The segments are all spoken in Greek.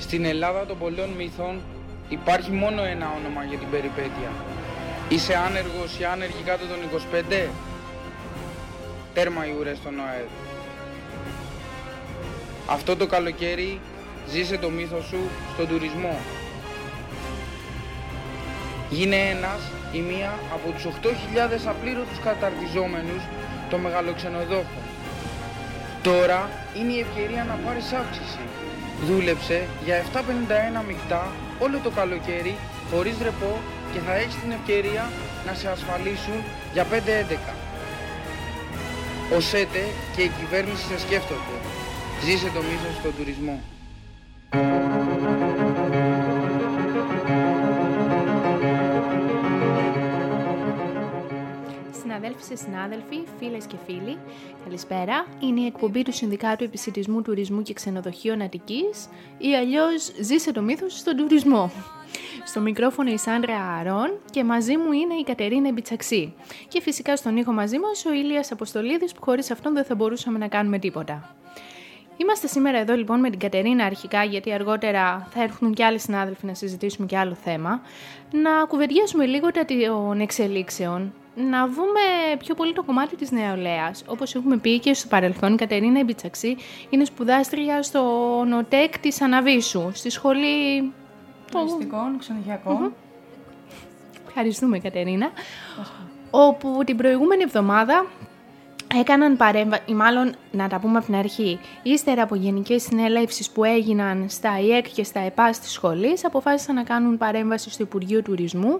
Στην Ελλάδα των πολλών μύθων υπάρχει μόνο ένα όνομα για την περιπέτεια. Είσαι άνεργος ή άνεργη κάτω των 25? Τέρμα οι ουρές στον ΟΑΕΔ. Αυτό το καλοκαίρι ζήσε το μύθο σου στον τουρισμό. Γίνε ένας ή μία από τους 8.000 απλήρωτους καταρτιζόμενους των μεγαλοξενοδόχων. Τώρα είναι η ευκαιρία να πάρεις αύξηση. Δούλεψε για 7,51 μεικτά όλο το καλοκαίρι χωρίς ρεπό και θα έχεις την ευκαιρία να σε ασφαλίσουν για 5,11. Ο ΣΕΤΕ και η κυβέρνηση σε σκέφτονται. Ζήσε το μύθος στον τουρισμό. Συναδέλφοι, συνάδελφοι, φίλες και φίλοι, καλησπέρα. Είναι η εκπομπή του Συνδικάτου Επισιτισμού, Τουρισμού και Ξενοδοχείων Αττικής ή αλλιώς «Ζήσε το μύθος στον τουρισμό». Στο μικρόφωνο η Σάντρα Αρών και μαζί μου είναι η Κατερίνα Μπιτσαξή. Και φυσικά στον ήχο μαζί μας ο Ηλίας Αποστολίδης, που χωρίς αυτόν δεν θα μπορούσαμε να κάνουμε τίποτα. Είμαστε σήμερα εδώ λοιπόν με την Κατερίνα αρχικά, γιατί αργότερα θα έρθουν και άλλοι συνάδελφοι να συζητήσουμε και άλλο θέμα, να κουβεντιάσουμε λίγο των εξελίξεων, να δούμε πιο πολύ το κομμάτι της νεολαίας. Όπως έχουμε πει και στο παρελθόν, η Κατερίνα Μπιτσαξή είναι σπουδάστρια στο ΝΟΤΕΚ της Αναβίσου, στη σχολή τουριστικών, ξενοδοχειακών. Ευχαριστούμε, Κατερίνα. Όπου την προηγούμενη εβδομάδα έκαναν παρέμβαση, ή μάλλον να τα πούμε από την αρχή, ύστερα από γενικές συνελεύσεις που έγιναν στα ΙΕΚ και στα ΕΠΑΣ της σχολής, αποφάσισαν να κάνουν παρέμβαση στο Υπουργείο Τουρισμού,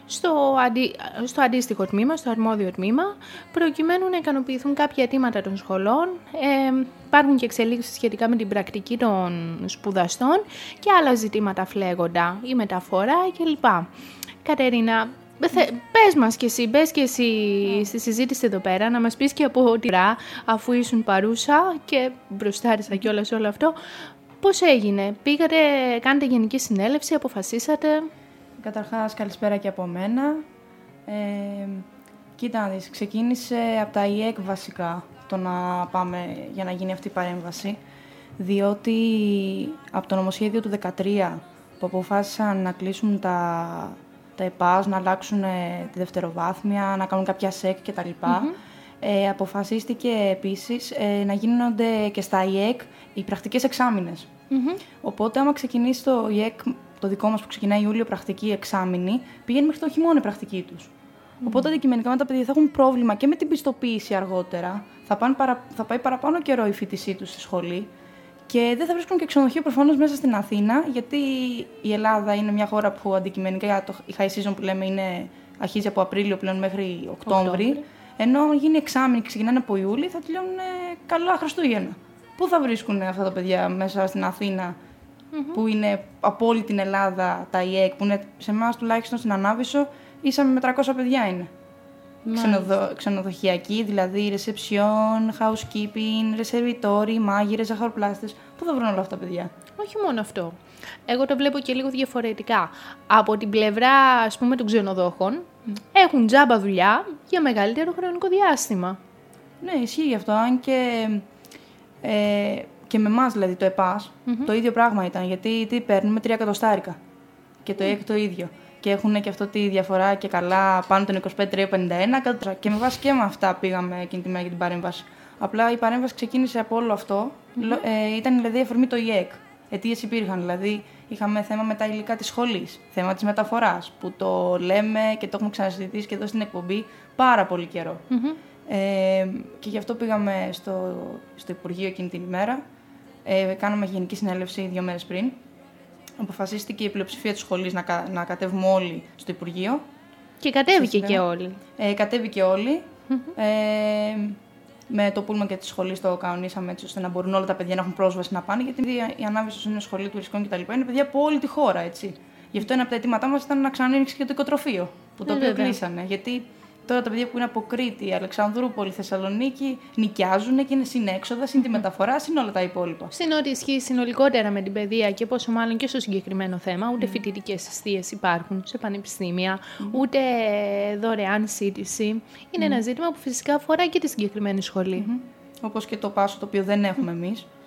στο αντίστοιχο τμήμα, στο αρμόδιο τμήμα, προκειμένου να ικανοποιηθούν κάποια αιτήματα των σχολών. Υπάρχουν και εξελίξεις σχετικά με την πρακτική των σπουδαστών και άλλα ζητήματα φλέγοντα, η μεταφορά κλπ. Κατερίνα, πες μας και εσύ, μπες και εσύ στη συζήτηση εδώ πέρα, να μας πεις και από τη ρά, αφού ήσουν παρούσα και μπροστάρισα κιόλας όλο αυτό, πώς έγινε, πήγατε, κάνετε γενική συνέλευση, αποφασίσατε? Καταρχάς, καλησπέρα και από μένα. Κοίτα να δεις, ξεκίνησε από τα ΙΕΚ βασικά το να πάμε για να γίνει αυτή η παρέμβαση, διότι από το νομοσχέδιο του 2013 που αποφάσισαν να κλείσουν τα ΕΠΑΣ, να αλλάξουν τη δευτεροβάθμια, να κάνουν κάποια ΣΕΚ κτλ. Αποφασίστηκε επίσης να γίνονται και στα ΙΕΚ οι πρακτικές εξάμηνες. Οπότε, άμα ξεκινήσει το ΙΕΚ, το δικό μας που ξεκινάει Ιούλιο, πρακτική εξάμηνη, πηγαίνει μέχρι το χειμώνα η πρακτική τους. Οπότε, αντικειμενικά με τα παιδιά θα έχουν πρόβλημα και με την πιστοποίηση αργότερα. Θα πάει παραπάνω καιρό η φοιτησή τους στη σχολή. Και δεν θα βρίσκουν και ξενοδοχείο προφανώς μέσα στην Αθήνα, γιατί η Ελλάδα είναι μια χώρα που αντικειμενικά η high season που λέμε αρχίζει από Απρίλιο πλέον μέχρι Οκτώβρη. Ενώ γίνει εξάμηνη και ξεκινάνε από Ιούλη, θα τελειώνουν καλά Χριστούγεννα. Πού θα βρίσκουν αυτά τα παιδιά μέσα στην Αθήνα, που είναι από όλη την Ελλάδα τα ΙΕΚ, που είναι σε εμάς τουλάχιστον στην Ανάβησο, ίσα με 300 παιδιά είναι. Ξενοδοχειακοί, δηλαδή reception, housekeeping, ρεσερβιτόροι, μάγειρες, ζαχαροπλάστες. Πού θα βρουν όλα αυτά τα παιδιά? Όχι μόνο αυτό. Εγώ το βλέπω και λίγο διαφορετικά. Από την πλευρά, ας πούμε, των ξενοδόχων, έχουν τζάμπα δουλειά για μεγαλύτερο χρονικό διάστημα. Ναι, ισχύει γι' αυτό. Αν και με εμάς, δηλαδή το ΕΠΑΣ, το ίδιο πράγμα ήταν. Γιατί τι παίρνουμε 3 εκατοστάρικα. Και το ΙΕΚ το ίδιο. Και έχουν και αυτό τη διαφορά και καλά πάνω των 25-351. Και με βάση και με αυτά πήγαμε εκείνη τη μέρα για την παρέμβαση. Απλά η παρέμβαση ξεκίνησε από όλο αυτό. Ήταν δηλαδή αφορμή το ΙΕΚ. Αιτίες υπήρχαν. Δηλαδή είχαμε θέμα με τα υλικά της σχολής, θέμα της μεταφοράς, που το λέμε και το έχουμε ξανασυζητήσει και εδώ στην εκπομπή πάρα πολύ καιρό. Και γι' αυτό πήγαμε στο Υπουργείο εκείνη την ημέρα. Κάναμε γενική συνέλευση 2 μέρες πριν. Αποφασίστηκε η πλειοψηφία της σχολής να κατέβουμε όλοι στο Υπουργείο. Και κατέβηκε και όλοι. Κατέβηκε όλοι. Με το πούλμα και τη σχολή το κανονίσαμε έτσι ώστε να μπορούν όλα τα παιδιά να έχουν πρόσβαση να πάνε. Γιατί η Ανάβησος είναι σχολή τουριστικών κτλ. Είναι παιδιά από όλη τη χώρα, έτσι. Γι' αυτό ένα από τα αιτήματά μας ήταν να ξανανοίξει και το οικοτροφείο, που το οποίο κλείσανε. Γιατί τώρα τα παιδιά που είναι από Κρήτη, Αλεξανδρούπολη, Θεσσαλονίκη νοικιάζουν και είναι συνέξοδα, συν τη μεταφορά, συν όλα τα υπόλοιπα. Συν ό,τι ισχύει συνολικότερα με την παιδεία και πόσο μάλλον και στο συγκεκριμένο θέμα, ούτε φοιτητικές εστίες υπάρχουν σε πανεπιστήμια, ούτε δωρεάν σύντηση. Είναι ένα ζήτημα που φυσικά αφορά και τη συγκεκριμένη σχολή. Όπως και το Πάσο, το οποίο δεν έχουμε εμείς.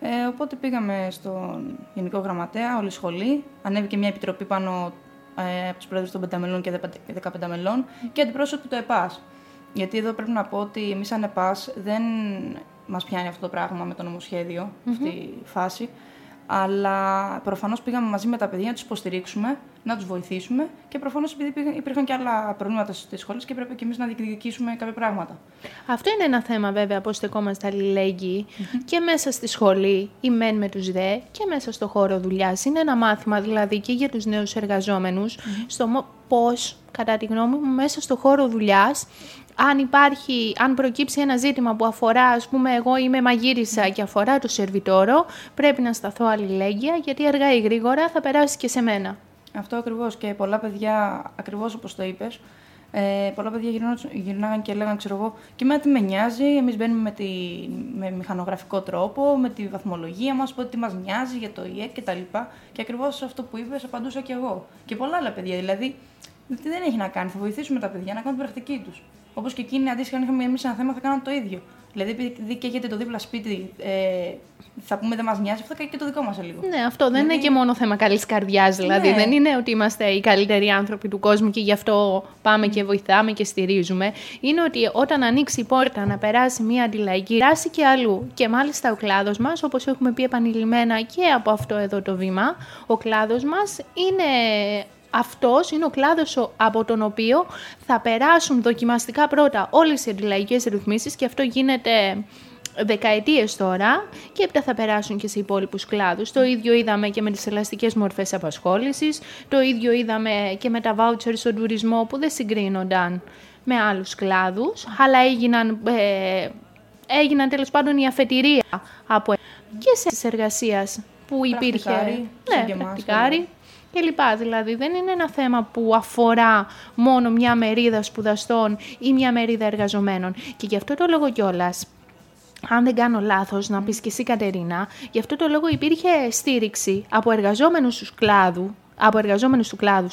Οπότε πήγαμε στον Γενικό Γραμματέα, όλη η σχολή. Ανέβηκε μια επιτροπή πάνω από τους πρόεδρους των 5 μελών και 15 μελών και αντιπρόσωποι του ΕΠΑΣ. Γιατί εδώ πρέπει να πω ότι εμείς σαν ΕΠΑΣ δεν μας πιάνει αυτό το πράγμα με το νομοσχέδιο, αυτή η φάση. Αλλά προφανώς πήγαμε μαζί με τα παιδιά να τους υποστηρίξουμε, να τους βοηθήσουμε και προφανώς επειδή υπήρχαν και άλλα προβλήματα στις σχολές και πρέπει και εμείς να διεκδικήσουμε κάποια πράγματα. Αυτό είναι ένα θέμα βέβαια, πώς στεκόμαστε αλληλέγγυοι και μέσα στη σχολή, οι μεν με τους δε και μέσα στο χώρο δουλειάς. Είναι ένα μάθημα δηλαδή και για τους νέους εργαζόμενους στο πώς, κατά τη γνώμη μου, μέσα στο χώρο δουλειάς, αν προκύψει ένα ζήτημα που αφορά, ας πούμε, εγώ είμαι μαγείρισα και αφορά το σερβιτόρο, πρέπει να σταθώ αλληλέγγυα, γιατί αργά ή γρήγορα θα περάσει και σε μένα. Αυτό ακριβώς. Και πολλά παιδιά, ακριβώς όπως το είπες, πολλά παιδιά γυρνάγαν και λέγανε, ξέρω εγώ, και εμένα τι με νοιάζει, εμείς μπαίνουμε με μηχανογραφικό τρόπο, με τη βαθμολογία μας, πότε τι μας νοιάζει για το ΙΕΚ κτλ. Και ακριβώς αυτό που είπες απαντούσα και εγώ. Και πολλά άλλα παιδιά, δηλαδή, δεν έχει να κάνει, θα βοηθήσουμε τα παιδιά να κάνουν την πρακτική τους. Όπως και εκείνοι, αντίστοιχα, αν είχαμε εμείς ένα θέμα, θα κάναν το ίδιο. Δηλαδή, επειδή καίγεται το δίπλα σπίτι, θα πούμε δεν μας νοιάζει, αυτό θα καίγεται και το δικό μας λίγο. Ναι, αυτό δεν είναι και μόνο θέμα καλής καρδιάς. Δηλαδή, δεν είναι ότι είμαστε οι καλύτεροι άνθρωποι του κόσμου και γι' αυτό πάμε και βοηθάμε και στηρίζουμε. Είναι ότι όταν ανοίξει η πόρτα να περάσει μια αντιλαϊκή, περάσει και αλλού. Και μάλιστα ο κλάδος μας, όπως έχουμε πει επανειλημμένα και από αυτό εδώ το βήμα, ο κλάδος μας είναι. Αυτός είναι ο κλάδος από τον οποίο θα περάσουν δοκιμαστικά πρώτα όλες οι αντιλαϊκές ρυθμίσεις και αυτό γίνεται δεκαετίες τώρα και έπειτα θα περάσουν και σε υπόλοιπους κλάδους. Το ίδιο είδαμε και με τις ελαστικές μορφές απασχόλησης, το ίδιο είδαμε και με τα vouchers στον τουρισμό που δεν συγκρίνονταν με άλλους κλάδους, αλλά έγιναν τέλος πάντων η αφετηρία από και σε εργασίας που υπήρχε πρακτικάρι. Και λοιπά. Δηλαδή δεν είναι ένα θέμα που αφορά μόνο μια μερίδα σπουδαστών ή μια μερίδα εργαζομένων. Και γι' αυτό το λόγο κιόλας, αν δεν κάνω λάθος, να πεις και εσύ Κατερίνα, γι' αυτό το λόγο υπήρχε στήριξη από εργαζόμενους του κλάδου,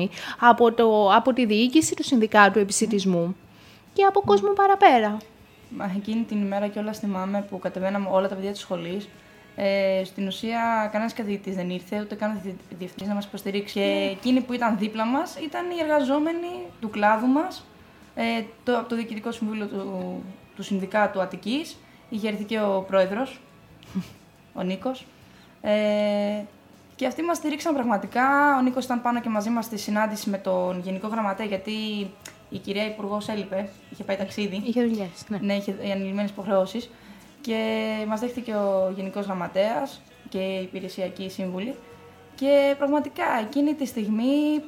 από τη διοίκηση του Συνδικάτου Επισιτισμού και από κόσμο παραπέρα. Εκείνη την ημέρα κιόλας θυμάμαι που κατεβαίναμε όλα τα παιδιά της σχολής. Στην ουσία, κανένας καθηγητής δεν ήρθε, ούτε καν διευθυντής να μας υποστηρίξει. Και εκείνοι που ήταν δίπλα μας ήταν οι εργαζόμενοι του κλάδου μας, από το Διοικητικό Συμβούλιο του Συνδικάτου Αττικής. Είχε έρθει και ο πρόεδρος, ο Νίκος. Και αυτοί μας στηρίξαν πραγματικά. Ο Νίκος ήταν πάνω και μαζί μας στη συνάντηση με τον Γενικό Γραμματέα, γιατί η κυρία Υπουργός έλειπε, είχε πάει ταξίδι. Είχε δουλειές, ναι, είχε ανηλυμένες υποχρεώσεις. Και μας δέχτηκε ο Γενικός Γραμματέας και η υπηρεσιακή σύμβουλη. Και πραγματικά εκείνη τη στιγμή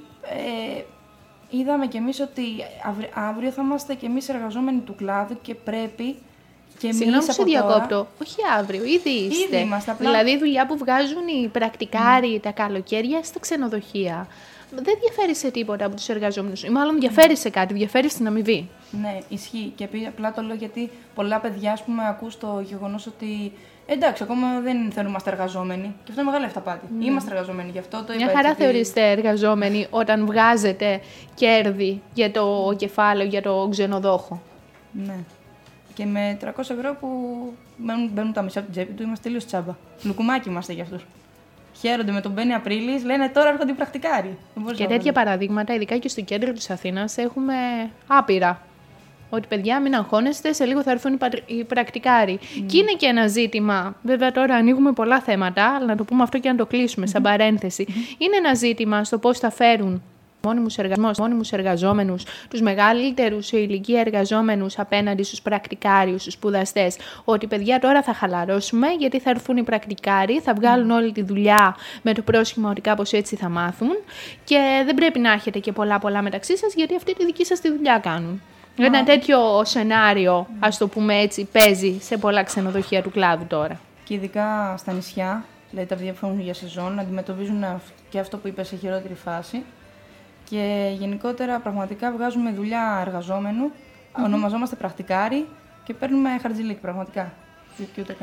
είδαμε κι εμείς ότι αύριο θα είμαστε κι εμείς εργαζόμενοι του κλάδου και πρέπει και εμείς. Συγγνώμη που σε διακόπτω. Όχι αύριο, ήδη είστε. Ήδη είμαστε, δηλαδή η δουλειά που βγάζουν οι πρακτικάροι τα καλοκαίρια στα ξενοδοχεία δεν διαφέρει σε τίποτα από τους εργαζόμενους. Ή μάλλον διαφέρει σε κάτι, διαφέρει στην αμοιβή. Ναι, ισχύει. Και απλά το λέω γιατί πολλά παιδιά, ας πούμε, ακούς το γεγονός ότι εντάξει, ακόμα δεν θέλουμε να είμαστε εργαζόμενοι. Και αυτό είναι μεγάλη αυταπάτη. Είμαστε εργαζόμενοι, γι' αυτό το είπα. Μια χαρά θεωρείστε εργαζόμενοι όταν βγάζετε κέρδη για το κεφάλαιο, για το ξενοδόχο. Ναι. Και με 300 ευρώ που μπαίνουν τα μισά από την τσέπη του, είμαστε τελείως τσάμπα. Λουκουμάκι είμαστε για αυτούς. Χαίρονται με τον Μπένι Απρίλης, λένε τώρα έρχονται οι πρακτικάροι. Και τέτοια παραδείγματα, ειδικά και στο κέντρο της Αθήνας, έχουμε άπειρα. Ότι παιδιά, μην αγχώνεστε, σε λίγο θα έρθουν οι πρακτικάροι. Και είναι και ένα ζήτημα. Βέβαια, τώρα ανοίγουμε πολλά θέματα, αλλά να το πούμε αυτό και να το κλείσουμε σαν παρένθεση. Είναι ένα ζήτημα στο πώς θα φέρουν μόνιμους εργαζόμενους, τους μεγαλύτερους σε ηλικία εργαζόμενους απέναντι στους πρακτικάριους, στους σπουδαστές, ότι παιδιά τώρα θα χαλαρώσουμε γιατί θα έρθουν οι πρακτικάροι, θα βγάλουν όλη τη δουλειά με το πρόσχημα ότι κάπως έτσι θα μάθουν και δεν πρέπει να έχετε και πολλά μεταξύ σας γιατί αυτή τη δική σας τη δουλειά κάνουν. Ένα τέτοιο σενάριο, ας το πούμε έτσι, παίζει σε πολλά ξενοδοχεία του κλάδου τώρα. Και ειδικά στα νησιά, δηλαδή τα παιδιά που φεύγουν για σεζόν, αντιμετωπίζουν και αυτό που είπες σε χειρότερη φάση. Και γενικότερα πραγματικά βγάζουμε δουλειά εργαζόμενου, ονομαζόμαστε πρακτικάρι και παίρνουμε χαρτζηλίκ πραγματικά. Και ούτε καν.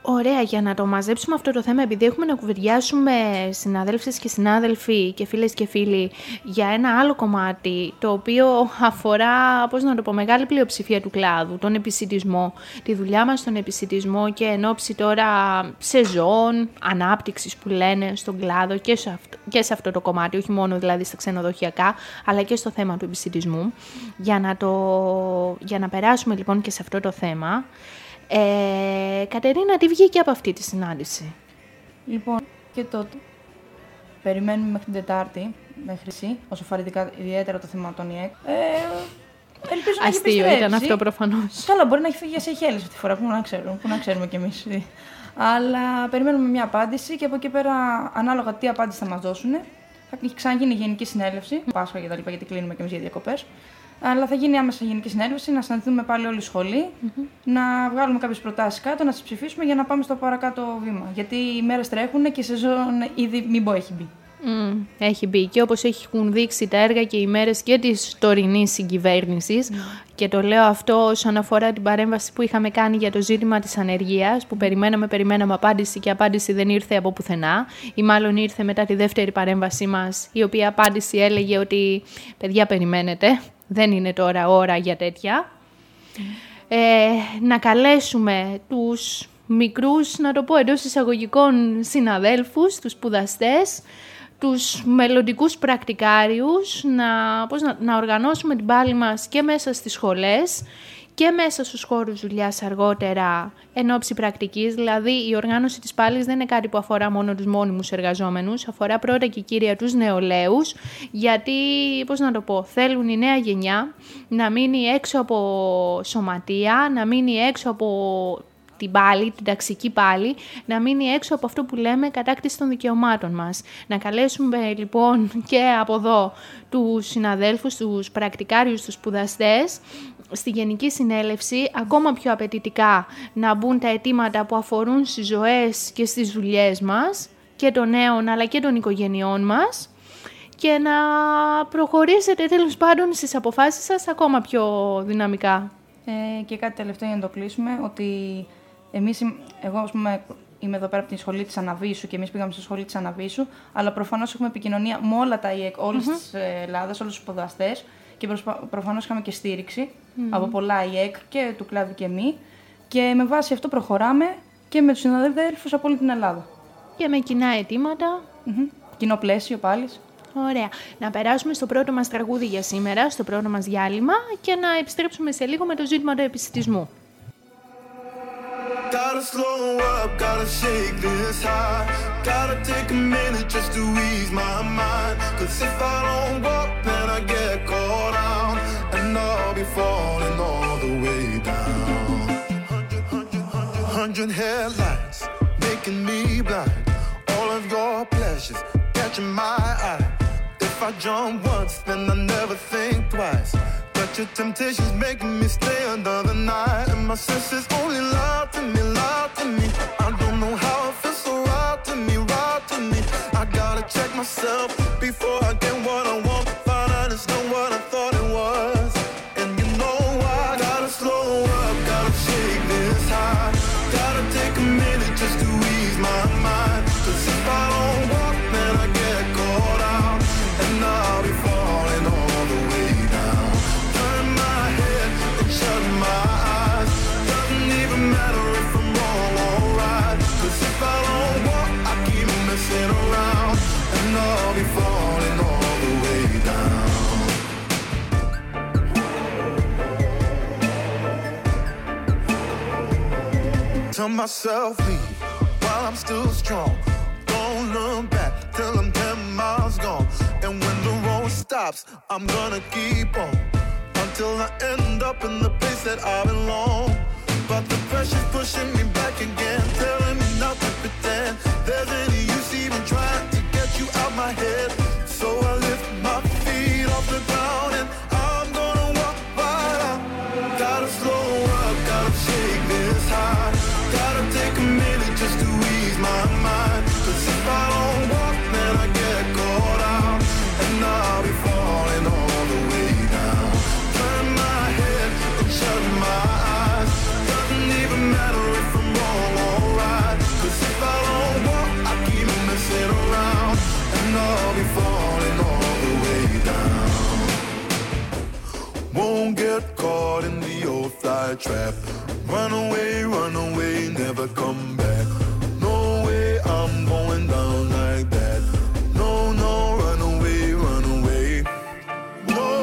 Ωραία, για να το μαζέψουμε αυτό το θέμα, επειδή έχουμε να κουβεντιάσουμε συναδέλφες και συνάδελφοι και φίλες και φίλοι για ένα άλλο κομμάτι, το οποίο αφορά, πώς να το πω, μεγάλη πλειοψηφία του κλάδου, τον επισιτισμό, τη δουλειά μας στον επισιτισμό και εν ώψη τώρα σεζόν, ανάπτυξης που λένε στον κλάδο και σε αυτό το κομμάτι, όχι μόνο δηλαδή στα ξενοδοχειακά, αλλά και στο θέμα του επισιτισμού. Για να περάσουμε λοιπόν και σε αυτό το θέμα, Κατερίνα, τι βγήκε από αυτή τη συνάντηση? Λοιπόν, και τότε περιμένουμε μέχρι την Τετάρτη, μέχρι εσύ, όσο αφορά ιδιαίτερα το θέμα των ΙΕΚ. Ελπίζω να έχει επιστρέψει. Αστείο ήταν αυτό προφανώς. Καλά, μπορεί να έχει φύγει για Σεϊχέλες αυτή τη φορά, που να ξέρουμε κι εμείς. Αλλά περιμένουμε μια απάντηση και από εκεί πέρα, ανάλογα τι απάντηση θα μας δώσουν, θα ξαναγίνει η Γενική Συνέλευση, Πάσχα και τα λοιπά, γιατί κλείνουμε κι εμείς για διακοπές. Αλλά θα γίνει άμεσα Γενική Συνέλευση, να συναντηθούμε πάλι όλοι οι σχολοί, να βγάλουμε κάποιες προτάσεις κάτω, να τις ψηφίσουμε για να πάμε στο παρακάτω βήμα. Γιατί οι μέρες τρέχουν και η σεζόν ήδη έχει μπει. Έχει μπει και όπως έχουν δείξει τα έργα και οι μέρες και της τωρινής συγκυβέρνησης, και το λέω αυτό όσον αφορά την παρέμβαση που είχαμε κάνει για το ζήτημα της ανεργίας, που περιμέναμε απάντηση και απάντηση δεν ήρθε από πουθενά, ή μάλλον ήρθε μετά τη δεύτερη παρέμβασή μας, η οποία απάντηση έλεγε ότι παιδιά περιμένετε, δεν είναι τώρα ώρα για τέτοια. Να καλέσουμε τους μικρούς, να το πω εντός εισαγωγικών, συναδέλφους, τους σπουδαστές, τους μελλοντικούς πρακτικάριους, να οργανώσουμε την πάλη μας και μέσα στις σχολές και μέσα στους χώρους δουλειάς αργότερα εν ώψη πρακτικής. Δηλαδή η οργάνωση της πάλης δεν είναι κάτι που αφορά μόνο τους μόνιμους εργαζόμενους, αφορά πρώτα και κύρια τους νεολαίους, γιατί, θέλουν η νέα γενιά να μείνει έξω από σωματεία, να μείνει έξω από την πάλη, την ταξική πάλη, να μείνει έξω από αυτό που λέμε κατάκτηση των δικαιωμάτων μας. Να καλέσουμε λοιπόν και από εδώ τους συναδέλφους, τους πρακτικάριους, τους σπουδαστές, στη Γενική Συνέλευση, ακόμα πιο απαιτητικά να μπουν τα αιτήματα που αφορούν στις ζωές και στις δουλειές μας, και των νέων αλλά και των οικογενειών μας, και να προχωρήσετε τέλος πάντων στις αποφάσεις σας ακόμα πιο δυναμικά. Και κάτι τελευταίο για να το κλείσουμε, ότι εγώ ας πούμε είμαι εδώ πέρα από τη σχολή της Αναβίσου και εμείς πήγαμε στη σχολή της Αναβίσου, αλλά προφανώς έχουμε επικοινωνία με όλα τα ΙΕΚ, όλες τις Ελλάδας, όλους τους σπουδαστές, και προφανώς είχαμε και στήριξη από πολλά ΙΕΚ και του κλάδου και μη, και με βάση αυτό προχωράμε και με τους συναδέλφους από όλη την Ελλάδα. Και με κοινά αιτήματα. Κοινό πλαίσιο πάλι. Ωραία. Να περάσουμε στο πρώτο μας τραγούδι για σήμερα, στο πρώτο μας διάλειμμα, και να επιστρέψουμε σε λίγο με το ζήτημα του επισιτισμού. Gotta slow up, gotta shake this high. Gotta take a minute just to ease my mind. 'Cause if I don't walk, then I get caught out, and I'll be falling all the way down. 100 headlights making me blind. All of your pleasures catching my eye. If I jump once, then I never think twice. But your temptation's making me stay another night, and my senses only lie to me, lie to me. I don't know how it feels so right to me, right to me. I gotta check myself before I get what I want. Find out it's not what I thought it was, and you know why. Gotta slow up, gotta shake this high. Gotta take a minute just to ease my mind. 'Cause if I don't walk, then I get caught out, and I'll be falling all the way down. Turn my head and shut my eyes. Doesn't even matter if I'm wrong or right. 'Cause if I don't walk, I keep messing around, and I'll be falling all the way down. Tell myself leave while I'm still strong. Don't look back till I'm 10 miles gone. And when the road stops, I'm gonna keep on until I end up in the place that I belong. But the pressure's pushing me back again, telling me not to pretend there's any use even trying to get you out my head. So I lift my feet off the ground and I'm gonna walk right out. Gotta slow up, gotta shake this high. Gotta take a minute just to ease my mind. 'Cause if I don't walk, then I get caught out, and I'll be falling all the way down. Turn my head and shut my eyes. fly trap. Run away, never come back. No way I'm going down like that. No, run away. No,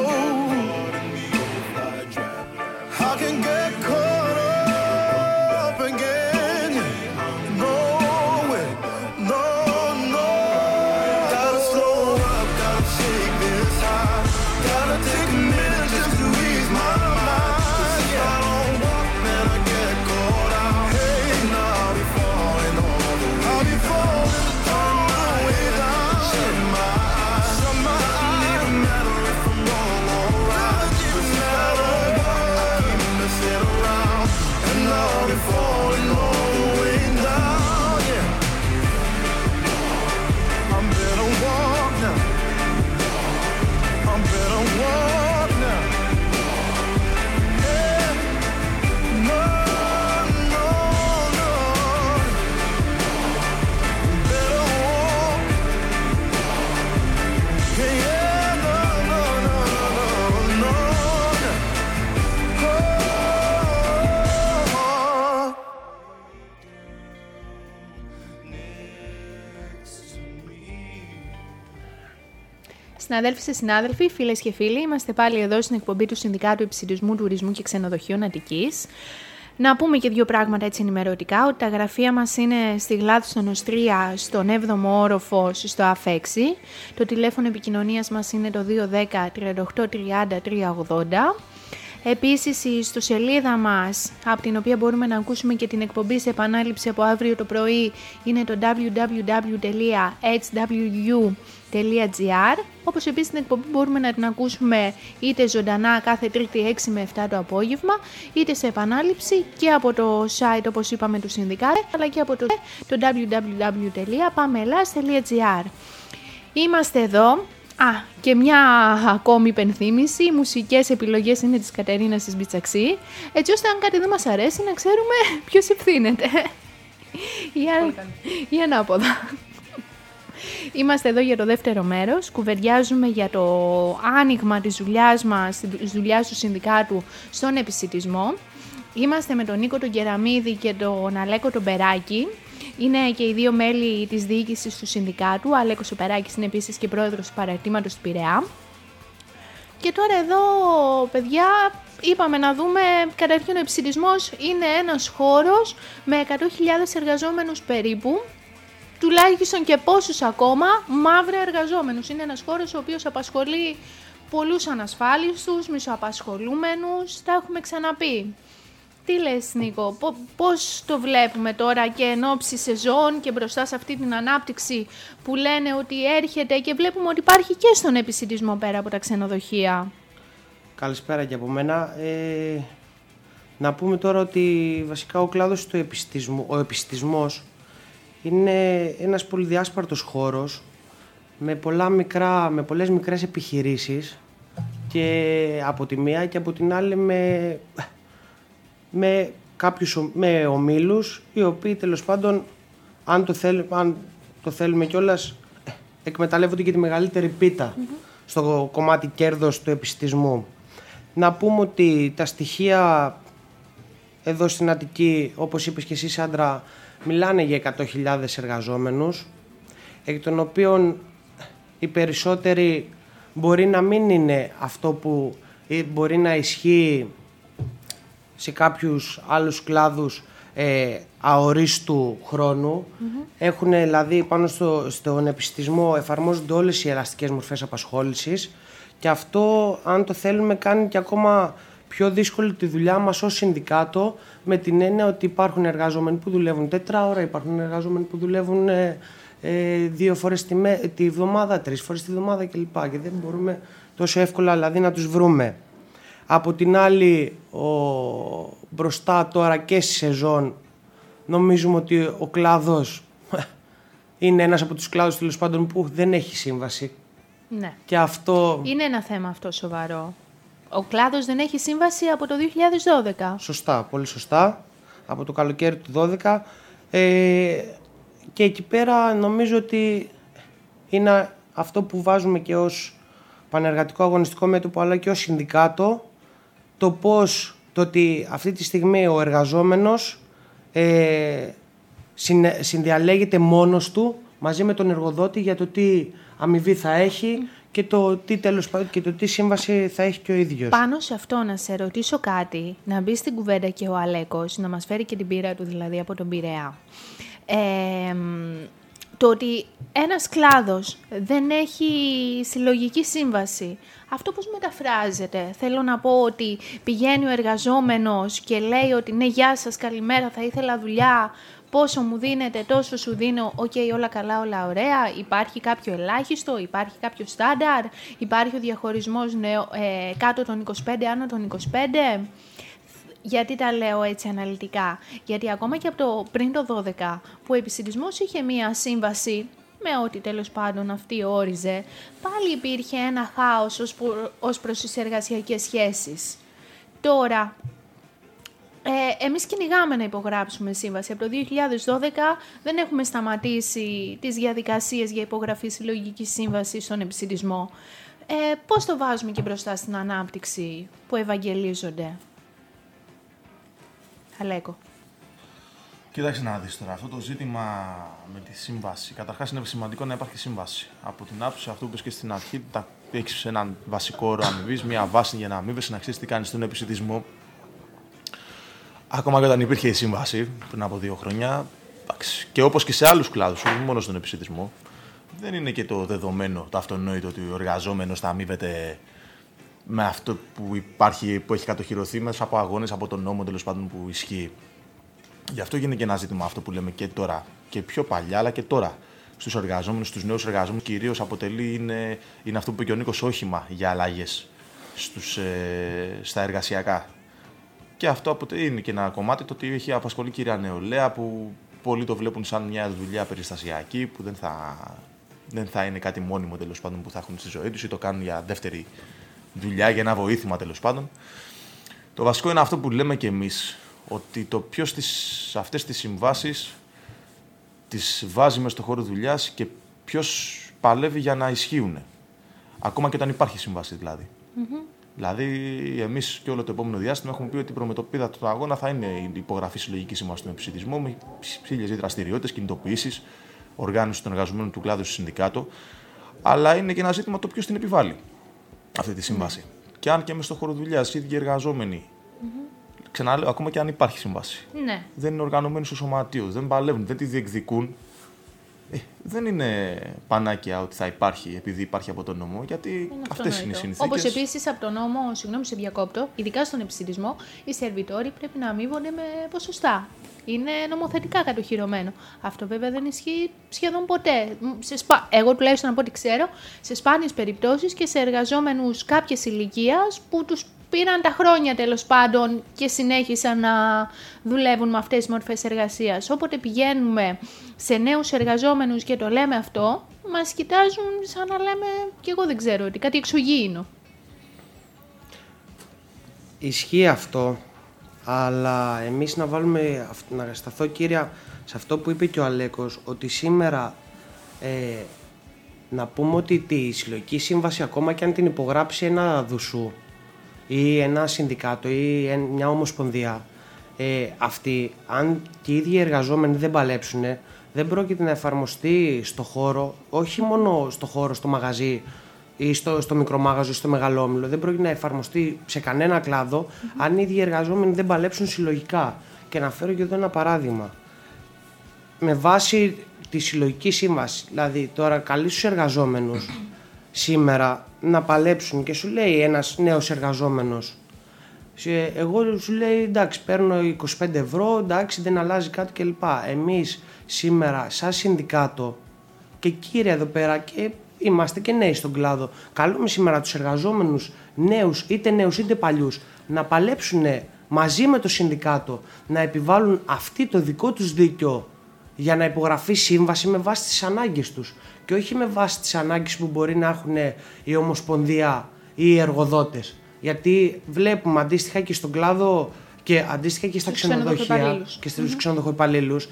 I can get caught up again. No way, no. Gotta slow up, gotta shake this high. Gotta take a minute just to ease my mind. Yeah, I don't walk, man, I get caught out. Hey, now I'll be falling all the way. I'll be falling all the way down. Shut my eyes. Need a matter if I'm wrong or right. Doesn't matter what, I keep messing around. And I'll be falling all the way down. Yeah, I'm better walk now. I'm better walk now. Yeah. No. Better walk. Yeah, no. Συναδέλφοι, συνάδελφοι, φίλες και φίλοι, είμαστε πάλι εδώ στην εκπομπή του Συνδικάτου Επισιτισμού, Τουρισμού και Ξενοδοχείων Αττικής. Να πούμε και δύο πράγματα έτσι ενημερωτικά, ότι τα γραφεία μας είναι στη Γλάδστον Οστρία, στον 7ο όροφο, στο Αφέξι. Το τηλέφωνο επικοινωνίας μας είναι το 210 38 30 380. Επίσης, η ιστοσελίδα μας, από την οποία μπορούμε να ακούσουμε και την εκπομπή σε επανάληψη από αύριο το πρωί, είναι το www.hwu.gr. Όπως επίσης την εκπομπή μπορούμε να την ακούσουμε είτε ζωντανά κάθε Τρίτη 6 με 7 το απόγευμα, είτε σε επανάληψη και από το site, όπως είπαμε, του Συνδικάτου, αλλά και από το www.pamelas.gr. Είμαστε εδώ. Και μια ακόμη υπενθύμηση, οι μουσικές επιλογές είναι της Κατερίνας της Μπιτσαξή, έτσι ώστε αν κάτι δεν μας αρέσει να ξέρουμε ποιος ευθύνεται. Ή ανάποδα. Είμαστε εδώ για το δεύτερο μέρος, κουβεντιάζουμε για το άνοιγμα της δουλειάς μας, της δουλειάς του Συνδικάτου στον επισιτισμό. Είμαστε με τον Νίκο τον Κεραμίδη και τον Αλέκο τον Περάκη. Είναι και οι δύο μέλη της διοίκησης του Συνδικάτου. Ο Αλέκος ο Περάκης είναι επίσης και πρόεδρος του παραρτήματος του Πειραιά. Και τώρα εδώ, παιδιά, είπαμε να δούμε, καταρχήν ο επισιτισμός είναι ένας χώρος με 100.000 εργαζόμενους περίπου, τουλάχιστον και πόσους ακόμα μαύρα εργαζόμενους. Είναι ένας χώρος ο οποίος απασχολεί πολλούς ανασφάλιστους, μισοαπασχολούμενους, τα έχουμε ξαναπεί. Τι λες, Νίκο, πώς το βλέπουμε τώρα και εν ώψη σεζόν και μπροστά σε αυτή την ανάπτυξη που λένε ότι έρχεται και βλέπουμε ότι υπάρχει και στον επισιτισμό πέρα από τα ξενοδοχεία? Καλησπέρα και από μένα. Να πούμε τώρα ότι βασικά ο κλάδος του ο επισιτισμός είναι ένας πολυδιάσπαρτος χώρος με πολλές μικρές επιχειρήσεις και από τη μία και από την άλλη με ομίλους οι οποίοι τέλος πάντων αν το θέλουμε κιόλας εκμεταλλεύονται και τη μεγαλύτερη πίτα στο κομμάτι κέρδος του επισιτισμού. Να πούμε ότι τα στοιχεία εδώ στην Αττική, όπως είπες και εσύ Σάντρα, μιλάνε για 100.000 εργαζόμενους, εκ των οποίων οι περισσότεροι μπορεί να μην είναι αυτό που μπορεί να ισχύει σε κάποιους άλλους κλάδους αορίστου χρόνου. Έχουν δηλαδή πάνω στον επισιτισμό εφαρμόζονται όλες οι ελαστικές μορφές απασχόλησης και αυτό, αν το θέλουμε, κάνει και ακόμα πιο δύσκολη τη δουλειά μας ως συνδικάτο, με την έννοια ότι υπάρχουν εργαζόμενοι που δουλεύουν 4 ώρα, υπάρχουν εργαζόμενοι που δουλεύουν 2 φορές τη βδομάδα, 3 φορές τη βδομάδα κλπ. Και δεν μπορούμε τόσο εύκολα δηλαδή να τους βρούμε. Από την άλλη, μπροστά τώρα και στη σεζόν, νομίζουμε ότι ο κλάδος είναι ένας από τους κλάδους τέλος πάντων που δεν έχει σύμβαση. Ναι. Και αυτό... είναι ένα θέμα αυτό σοβαρό. Ο κλάδος δεν έχει σύμβαση από το 2012. Σωστά, πολύ σωστά. Από το καλοκαίρι του 2012. Και εκεί πέρα νομίζω ότι είναι αυτό που βάζουμε και ως πανεργατικό αγωνιστικό μέτωπο, αλλά και ως συνδικάτο, το πώς το ότι αυτή τη στιγμή ο εργαζόμενος συνδιαλέγεται μόνος του μαζί με τον εργοδότη για το τι αμοιβή θα έχει και το τι σύμβαση θα έχει και ο ίδιος. Πάνω σε αυτό να σε ρωτήσω κάτι, να μπει στην κουβέντα και ο Αλέκος, να μας φέρει και την πείρα του δηλαδή από τον Πειραιά. Το ότι ένας κλάδος δεν έχει συλλογική σύμβαση, αυτό πώς μεταφράζεται? Θέλω να πω ότι πηγαίνει ο εργαζόμενος και λέει ότι ναι, γεια σας, καλημέρα, θα ήθελα δουλειά, πόσο μου δίνετε, τόσο σου δίνω, οκ, όλα καλά, όλα ωραία, υπάρχει κάποιο ελάχιστο, υπάρχει κάποιο στάνταρ, υπάρχει ο διαχωρισμός κάτω των 25, άνω των 25. Γιατί τα λέω έτσι αναλυτικά? Γιατί ακόμα και από το πριν το 12 που ο επισιτισμός είχε μία σύμβαση με ό,τι τέλος πάντων αυτή όριζε, πάλι υπήρχε ένα χάος ως προς τις εργασιακές σχέσεις. Τώρα, εμείς κυνηγάμε να υπογράψουμε σύμβαση. Από το 2012 δεν έχουμε σταματήσει τις διαδικασίες για υπογραφή συλλογικής σύμβασης στον επισιτισμό. Πώς το βάζουμε και μπροστά στην ανάπτυξη που ευαγγελίζονται? Αλέκο. Κοίταξε να δεις τώρα, αυτό το ζήτημα με τη σύμβαση. Καταρχάς είναι σημαντικό να υπάρχει σύμβαση. Από την άποψη αυτού που είπες και στην αρχή, έχεις έναν βασικό όρο αμοιβής, μια βάση για να αμοιβέσαι, να ξέρεις τι κάνεις στον επισιτισμό. Ακόμα και όταν υπήρχε η σύμβαση πριν από 2 χρόνια, και όπως και σε άλλους κλάδους, όχι μόνο στον επισιτισμό, δεν είναι και το δεδομένο, το αυτονόητο ότι ο εργαζόμενος θα αμείβεται με αυτό που υπάρχει, που έχει κατοχυρωθεί μέσα από αγώνες, από τον νόμο τέλος πάντων που ισχύει. Γι' αυτό γίνεται και ένα ζήτημα αυτό που λέμε και τώρα και πιο παλιά, αλλά και τώρα. Στους εργαζόμενους, στους νέους εργαζόμενους, κυρίως αποτελεί, είναι αυτό που είπε και ο Νίκος, όχημα για αλλαγές στα εργασιακά. Και αυτό είναι και ένα κομμάτι το ότι έχει απασχολεί κυρία νεολαία, που πολλοί το βλέπουν σαν μια δουλειά περιστασιακή, που δεν θα είναι κάτι μόνιμο τέλος πάντων που θα έχουν στη ζωή τους ή το κάνουν για δεύτερη δουλειά, για ένα βοήθημα τέλος πάντων. Το βασικό είναι αυτό που λέμε και εμείς, ότι το ποιος αυτές τις συμβάσεις τις βάζει μες στο χώρο δουλειάς και ποιος παλεύει για να ισχύουν. Ακόμα και όταν υπάρχει σύμβαση δηλαδή. Mm-hmm. Δηλαδή, εμείς και όλο το επόμενο διάστημα έχουμε πει ότι η προμετωπίδα του αγώνα θα είναι η υπογραφή συλλογικής σύμβασης στον επισιτισμό, με χίλιες δραστηριότητες, κινητοποιήσεις, οργάνωση των εργαζομένων του κλάδου στο συνδικάτο. Αλλά είναι και ένα ζήτημα το ποιος την επιβάλλει αυτή τη σύμβαση. Mm-hmm. Και αν και μες στο χώρο δουλειάς οι ίδιοι εργαζόμενοι, mm-hmm. ξαναλέω, ακόμα και αν υπάρχει σύμβαση, ναι. δεν είναι οργανωμένοι στο σωματείο, δεν παλεύουν, δεν τη διεκδικούν. Δεν είναι πανάκια ότι θα υπάρχει επειδή υπάρχει από τον νόμο, γιατί αυτές είναι οι συνθήκες. Όπως επίσης από τον νόμο, συγγνώμη σε διακόπτω, ειδικά στον επισιτισμό, οι σερβιτόροι πρέπει να αμείβονται με ποσοστά. Είναι νομοθετικά κατοχυρωμένο. Αυτό βέβαια δεν ισχύει σχεδόν ποτέ. Εγώ τουλάχιστον από ό,τι ξέρω, σε σπάνιες περιπτώσεις και σε εργαζόμενους κάποιες ηλικίας που τους πήραν τα χρόνια τέλος πάντων και συνέχισαν να δουλεύουν με αυτές τις μορφές εργασίας. Όποτε πηγαίνουμε σε νέους εργαζόμενους και το λέμε αυτό, μας κοιτάζουν σαν να λέμε και εγώ δεν ξέρω ότι κάτι εξωγήινο. Ισχύει αυτό, αλλά εμείς να σταθώ κύρια σε αυτό που είπε και ο Αλέκος, ότι σήμερα να πούμε ότι τη συλλογική σύμβαση, ακόμα και αν την υπογράψει ένα δουσού ή ένα συνδικάτο ή μια ομοσπονδία, αυτοί, αν και οι ίδιοι εργαζόμενοι δεν παλέψουν, δεν πρόκειται να εφαρμοστεί στο χώρο, όχι μόνο στο χώρο, στο μαγαζί ή στο μικρομάγαζο ή στο μεγαλόμιλο, δεν πρόκειται να εφαρμοστεί σε κανένα κλάδο, αν οι ίδιοι εργαζόμενοι δεν παλέψουν συλλογικά. Και να φέρω και εδώ ένα παράδειγμα. Με βάση τη συλλογική σύμβαση, δηλαδή τώρα καλείς τους εργαζόμενους σήμερα να παλέψουν και σου λέει ένας νέος εργαζόμενος, εγώ σου λέει εντάξει παίρνω 25 ευρώ, εντάξει δεν αλλάζει κάτι κλπ. Εμείς σήμερα σαν συνδικάτο και κύριε εδώ πέρα, και είμαστε και νέοι στον κλάδο, καλούμε σήμερα τους εργαζόμενους νέους είτε παλιούς να παλέψουν μαζί με το συνδικάτο, να επιβάλλουν αυτοί το δικό τους δίκαιο για να υπογραφεί σύμβαση με βάση τις ανάγκες τους και όχι με βάση τις ανάγκες που μπορεί να έχουν η Ομοσπονδία ή οι εργοδότες. Γιατί βλέπουμε αντίστοιχα και στον κλάδο Και αντίστοιχα και στα ξενοδοχεία και στους ξενοδοχοϊπαλλήλους,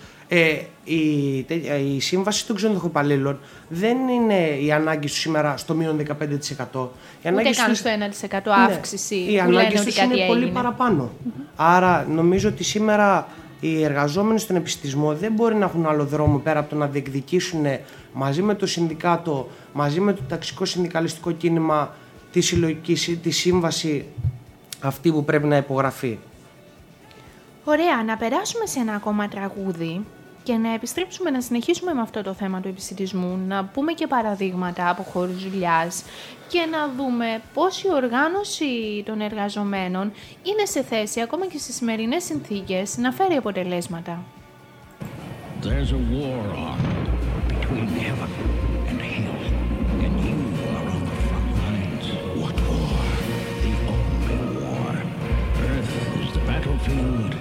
η σύμβαση των ξενοδοχοϊπαλλήλων δεν είναι η ανάγκη του σήμερα στο μείον 15%. Ούτε καν στο 1% αύξηση. Οι ανάγκες τους είναι πολύ παραπάνω. Άρα νομίζω ότι σήμερα οι εργαζόμενοι στον επιστημισμό δεν μπορεί να έχουν άλλο δρόμο πέρα από το να διεκδικήσουν μαζί με το συνδικάτο, μαζί με το ταξικό συνδικαλιστικό κίνημα τη σύμβαση αυτή που πρέπει να υπογραφεί. Ωραία, να περάσουμε σε ένα ακόμα τραγούδι και να επιστρέψουμε να συνεχίσουμε με αυτό το θέμα του επισιτισμού, να πούμε και παραδείγματα από χώρους δουλειάς και να δούμε πώς η οργάνωση των εργαζομένων είναι σε θέση, ακόμα και στις σημερινές συνθήκες, να φέρει αποτελέσματα. There's a war on between heaven and hell, and you are on the front lines. What war? The only war. Earth is the battlefield.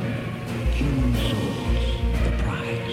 Human souls, the prize.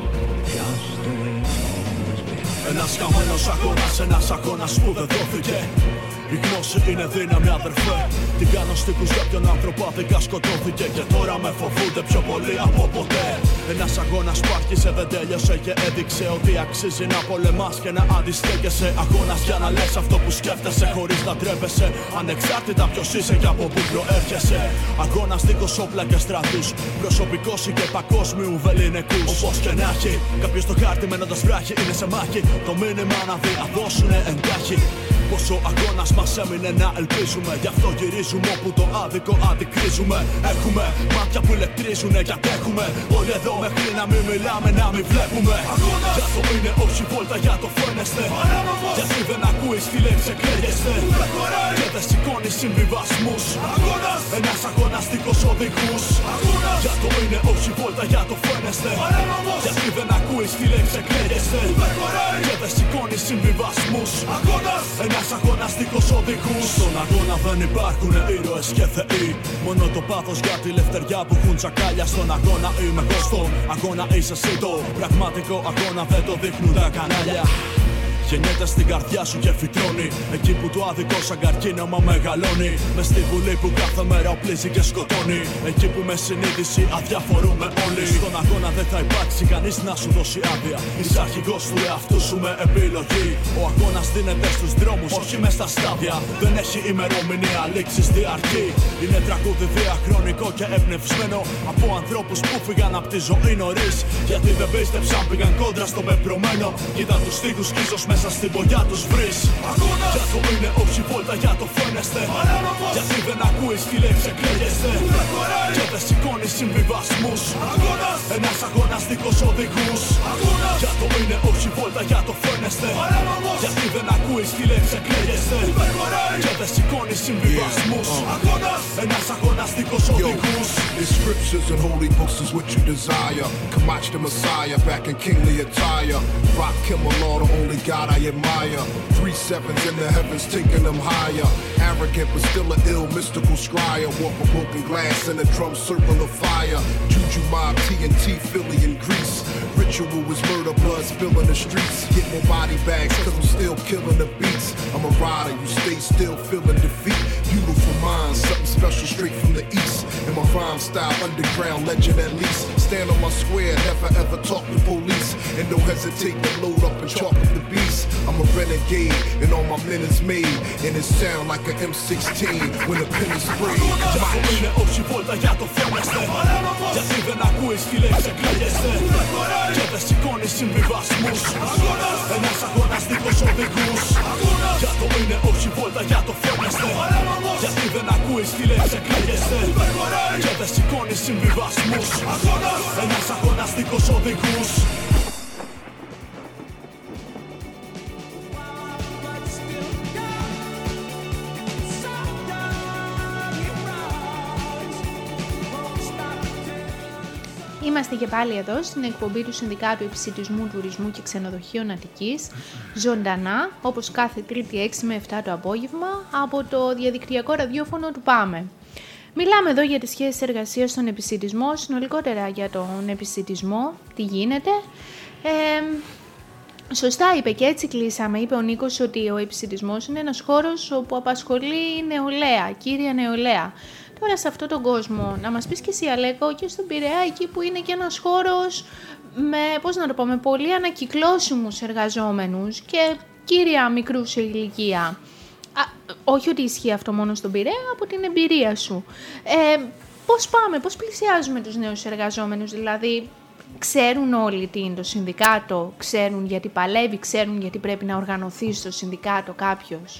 Just the way it's always been. Ένας χαμένος αγώνας, ένας αγώνας που δεν δόθηκε. Η γνώση είναι δύναμη, αδερφέ. Την κάνω στίχους για ποιον άνθρωπο άδικα σκοτώθηκε. Και τώρα με φοβούνται πιο πολύ από ποτέ. Ένας αγώνας που άρχισε, δεν τέλειωσε και έδειξε ότι αξίζει να πολεμάς και να αντιστέκεσαι. Αγώνας για να λες αυτό που σκέφτεσαι χωρίς να ντρέπεσαι. Ανεξάρτητα ποιος είσαι και από πού προέρχεσαι. Αγώνας δίχως όπλα και στρατούς. Προσωπικός ή και παγκόσμιου βεληνικούς. Όπως και να έχει, κάποιος στο χάρτη μένοντας βράχη είναι σε μάχη. Το μήνυμα να διαδώσουνε εντάχει. Πόσο αγώνας μας έμεινε να ελπίζουμε. Γι' αυτό γυρίζουμε όπου το άδικο αντικρίζουμε. Έχουμε μάτια που ηλεκτρίζουνε κι αντέχουμε. Όλοι εδώ μέχρι να μην μιλάμε, να μην βλέπουμε. Αγώνας! Για το είναι όχι βόλτα, για το φαίνεστε. Γιατί δεν ακούεις τη λέξη εκλέγεστε. Και δεν σηκώνεις συμβιβασμούς. Αγώνας! Ένας αγώνας δίχως οδηγούς. Αγώνας! Για το είναι όχι βόλτα, για το φαίνεστε. Γιατί δεν ακούεις τη λέξη εκλέγεστε. Και δεν σηκώνεις συμβιβασμούς. Αγώνας! Ένας αγώνας δίχως οδηγούς. Στον αγώνα δεν υπάρχουν ήρωες και θεοί. Μόνο το πάθος για τη λευτεριά που έχουν τσακάλια. Στον αγώνα είμαι εγώ, στον αγώνα είσαι εσύ. Το πραγματικό αγώνα δεν το δείχνουν τα κανάλια. Γεννιέται στην καρδιά σου και φυτρώνει. Εκεί που το άδικο σαν καρκίνωμα μεγαλώνει. Μες στη βουλή που κάθε μέρα οπλίζει και σκοτώνει. Εκεί που με συνείδηση αδιαφορούμε όλοι. Στον αγώνα δεν θα υπάρξει κανείς να σου δώσει άδεια. Είσαι αρχηγός του εαυτού σου με επιλογή. Ο αγώνας δίνεται στους δρόμους, όχι μες στα στάδια. Δεν έχει ημερομηνία λήξης διαρκή. Είναι τραγούδι διαχρονικό και εμπνευσμένο από ανθρώπους που φύγαν από τη ζωή νωρίς. Γιατί δεν πίστεψαν, πήγαν κόντρα στο πεπρωμένο. Κοίτα τους στίχους κι ίσως μέσα στην πογιά τους βρεις. Αγώνας! Για το είναι όχι βόλτα, για το φαίνεστε. Γιατί δεν ακούεις τη λέξη εκλέγεστε. Και δεν σηκώνεις συμβιβασμούς. Αγώνας! Ένας αγώνας δίχως οδηγούς. Αγώνας! Για το είναι όχι βόλτα, για το φαίνεστε. Γιατί δεν ακούεις τη λέξη εκλέγεστε. Και δεν σηκώνεις συμβιβασμούς. Αγώνας! Ένας αγώνας δίχως οδηγούς. The scriptures and holy books is what you desire. Come watch the Messiah back in kingly attire. Rock him, Allah, the only God I admire. 3 sevens in the heavens, taking them higher. Arrogant but still an ill mystical scryer. Walk a broken glass in a drum circle of fire. Juju mob, TNT, Philly and Greece. Ritual is murder, blood spilling the streets. Get more body bags cause I'm still killing the beats. I'm a rider, you stay still feeling defeat. Beautiful minds, something special straight from the east. In my rhyme style, underground legend at least. Stand on my square, never ever talk to police. And don't hesitate to load up and chalk up the beast. I'm a renegade, and all my men is made. And it sound like an M16 when the pen is sprayed. Για το είναι όχι βόλτα, για το φαίνεστε. Γιατί δεν ακούεις τη λέξη εκλέγεστε. Και δεν σηκώνεις συμβιβασμούς. Ένας αγώνας δίχως οδηγούς. Για το είναι όχι βόλτα, για το φαίνεστε. Γιατί δεν ακούεις τη λέξη εκλέγεστε. Και δεν σηκώνεις συμβιβασμούς. Ένας αγώνας δίχως οδηγούς. Είμαστε και πάλι εδώ στην εκπομπή του Συνδικάτου Επισιτισμού, Τουρισμού και Ξενοδοχείων Αττικής, ζωντανά, όπως κάθε Τρίτη 6 με 7 το απόγευμα, από το διαδικτυακό ραδιόφωνο του ΠΑΜΕ. Μιλάμε εδώ για τις σχέσεις εργασίας στον επισιτισμό, συνολικότερα για τον επισιτισμό, τι γίνεται. Σωστά είπε και έτσι κλείσαμε, είπε ο Νίκος ότι ο επισιτισμός είναι ένας χώρος όπου απασχολεί νεολαία, κύρια νεολαία. Τώρα σε αυτόν τον κόσμο, να μας πεις και εσύ Αλέκο, και στον Πειραιά, εκεί που είναι και ένας χώρος με πολύ ανακυκλώσιμους εργαζόμενους και κύρια μικρού σε ηλικία. Όχι ότι ισχύει αυτό μόνο στον Πειραιά, από την εμπειρία σου. Πώς πλησιάζουμε τους νέους εργαζόμενους, δηλαδή ξέρουν όλοι τι είναι το συνδικάτο, ξέρουν γιατί παλεύει, ξέρουν γιατί πρέπει να οργανωθεί στο συνδικάτο κάποιος?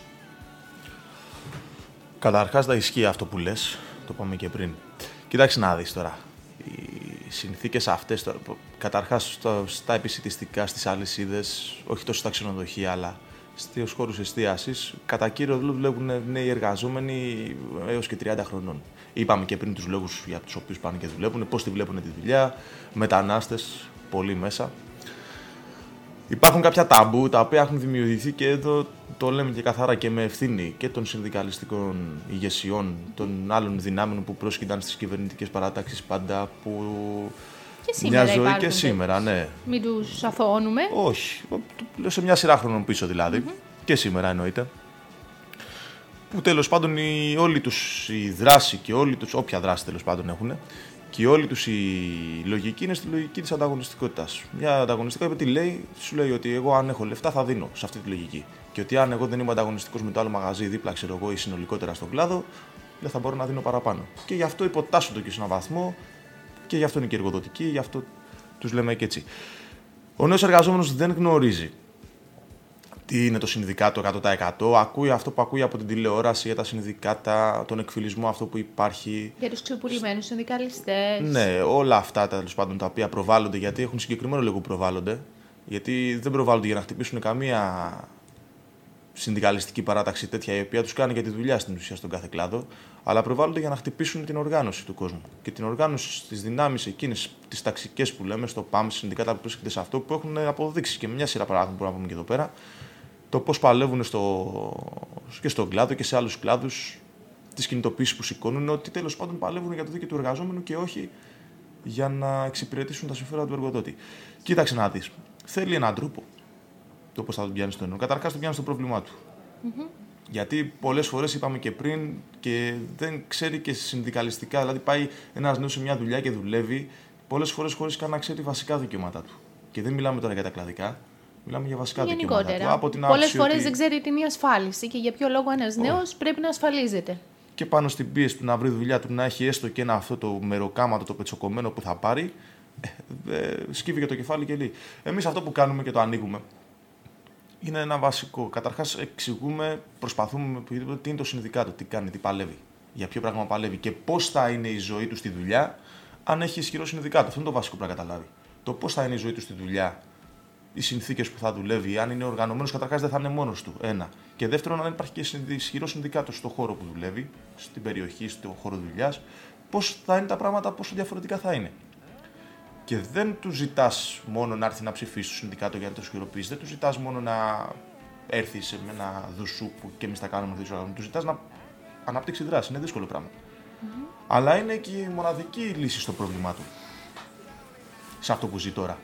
Καταρχάς, θα ισχύει αυτό που λες, το είπαμε και πριν. Κοίταξε να δεις τώρα. Οι συνθήκες αυτές, καταρχάς στα επισιτιστικά, στις αλυσίδες, όχι τόσο στα ξενοδοχεία, αλλά στους χώρους εστίασης, κατά κύριο δουλεύουν νέοι εργαζόμενοι έως και 30 χρονών. Είπαμε και πριν τους λόγους για τους οποίους πάνε και δουλεύουν, πώς τη βλέπουν τη δουλειά, μετανάστες, πολλοί μέσα. Υπάρχουν κάποια ταμπού τα οποία έχουν δημιουργηθεί και εδώ το λέμε και καθαρά και με ευθύνη και των συνδικαλιστικών ηγεσιών, των άλλων δυνάμεων που πρόσκειταν στις κυβερνητικές παράταξεις πάντα, που και σήμερα μια ζωή υπάρχουν και σήμερα, ναι. Μην τους αθωώνουμε. Όχι, σε μια σειρά χρόνων πίσω δηλαδή, και σήμερα εννοείται. Που τέλος πάντων όλη τους η δράση και όλη τους, όποια δράση τέλος πάντων έχουν, και όλη τους η λογική είναι στη λογική της ανταγωνιστικότητας. Μια ανταγωνιστικότητα τι λέει, σου λέει ότι εγώ αν έχω λεφτά θα δίνω σε αυτή τη λογική. Και ότι αν εγώ δεν είμαι ανταγωνιστικός με το άλλο μαγαζί δίπλα, ξέρω εγώ, ή συνολικότερα στον κλάδο, δεν θα μπορώ να δίνω παραπάνω. Και γι' αυτό υποτάσσονται και σε έναν βαθμό, και γι' αυτό είναι και εργοδοτικοί, γι' αυτό τους λέμε και έτσι. Ο νέος εργαζόμενος δεν γνωρίζει τι είναι το συνδικάτο 100%. Ακούει αυτό που ακούει από την τηλεόραση για τα συνδικάτα, τον εκφυλισμό αυτό που υπάρχει. Για τους ξεπουλημένους συνδικαλιστές. Ναι, όλα αυτά τέλος πάντων τα οποία προβάλλονται, γιατί έχουν συγκεκριμένο λόγο που προβάλλονται. Γιατί δεν προβάλλονται για να χτυπήσουν καμία συνδικαλιστική παράταξη τέτοια η οποία τους κάνει για τη δουλειά στην ουσία στον κάθε κλάδο, αλλά προβάλλονται για να χτυπήσουν την οργάνωση του κόσμου. Και την οργάνωση στις δυνάμεις εκείνες, τις ταξικές που λέμε, στο ΠΑΜ, συνδικάτα που βρίσκεται σε αυτό, που έχουν αποδείξει και μια σειρά παράδειγμα που μπορούμε να πούμε και εδώ πέρα, το πώς παλεύουν και στον κλάδο και σε άλλους κλάδους, τις κινητοποίησεις που σηκώνουν, ότι τέλος πάντων παλεύουν για το δίκαιο του εργαζόμενου και όχι για να εξυπηρετήσουν τα συμφέροντα του εργοδότη. Κοίταξε να δεις. Θέλει έναν τρόπο το πώς θα τον πιάνει στο νέο. Καταρχάς, τον πιάνει στο πρόβλημά του. Γιατί πολλές φορές είπαμε και πριν και δεν ξέρει και συνδικαλιστικά, δηλαδή πάει ένας νέος σε μια δουλειά και δουλεύει πολλές φορές χωρίς καν να ξέρει βασικά δικαιώματά του. Και δεν μιλάμε τώρα για τα κλαδικά. Μιλάμε για βασικά δικαιώματα. Πολλές φορές δεν ξέρει την ασφάλιση και για ποιο λόγο ένας νέος πρέπει να ασφαλίζεται. Και πάνω στην πίεση του να βρει δουλειά του, να έχει έστω και ένα αυτό το μεροκάματο, το πετσοκομμένο που θα πάρει, σκύβει για το κεφάλι και λέει. Εμείς αυτό που κάνουμε και το ανοίγουμε είναι ένα βασικό. Καταρχάς, εξηγούμε, προσπαθούμε τι είναι το συνδικάτο, τι κάνει, τι παλεύει, για ποιο πράγμα παλεύει και πώς θα είναι η ζωή του στη δουλειά αν έχει ισχυρό συνδικάτο. Αυτό είναι το βασικό που πρέπει να καταλάβει. Το πώς θα είναι η ζωή του στη δουλειά, οι συνθήκες που θα δουλεύει, αν είναι οργανωμένος, καταρχάς δεν θα είναι μόνος του. Ένα. Και δεύτερον, αν υπάρχει και ισχυρό συνδικάτο στον χώρο που δουλεύει, στην περιοχή, στον χώρο δουλειάς, πώς θα είναι τα πράγματα, πόσο διαφορετικά θα είναι. Και δεν του ζητάς μόνο να έρθει να ψηφίσει στο συνδικάτο για να το ισχυροποιήσει, δεν του ζητάς μόνο να έρθει σε ένα δουσού που και εμείς θα κάνουμε δουσού, του ζητάς να αναπτύξει δράση. Είναι δύσκολο πράγμα. Αλλά είναι και η μοναδική λύση στο πρόβλημά του. Σε αυτό που ζει τώρα.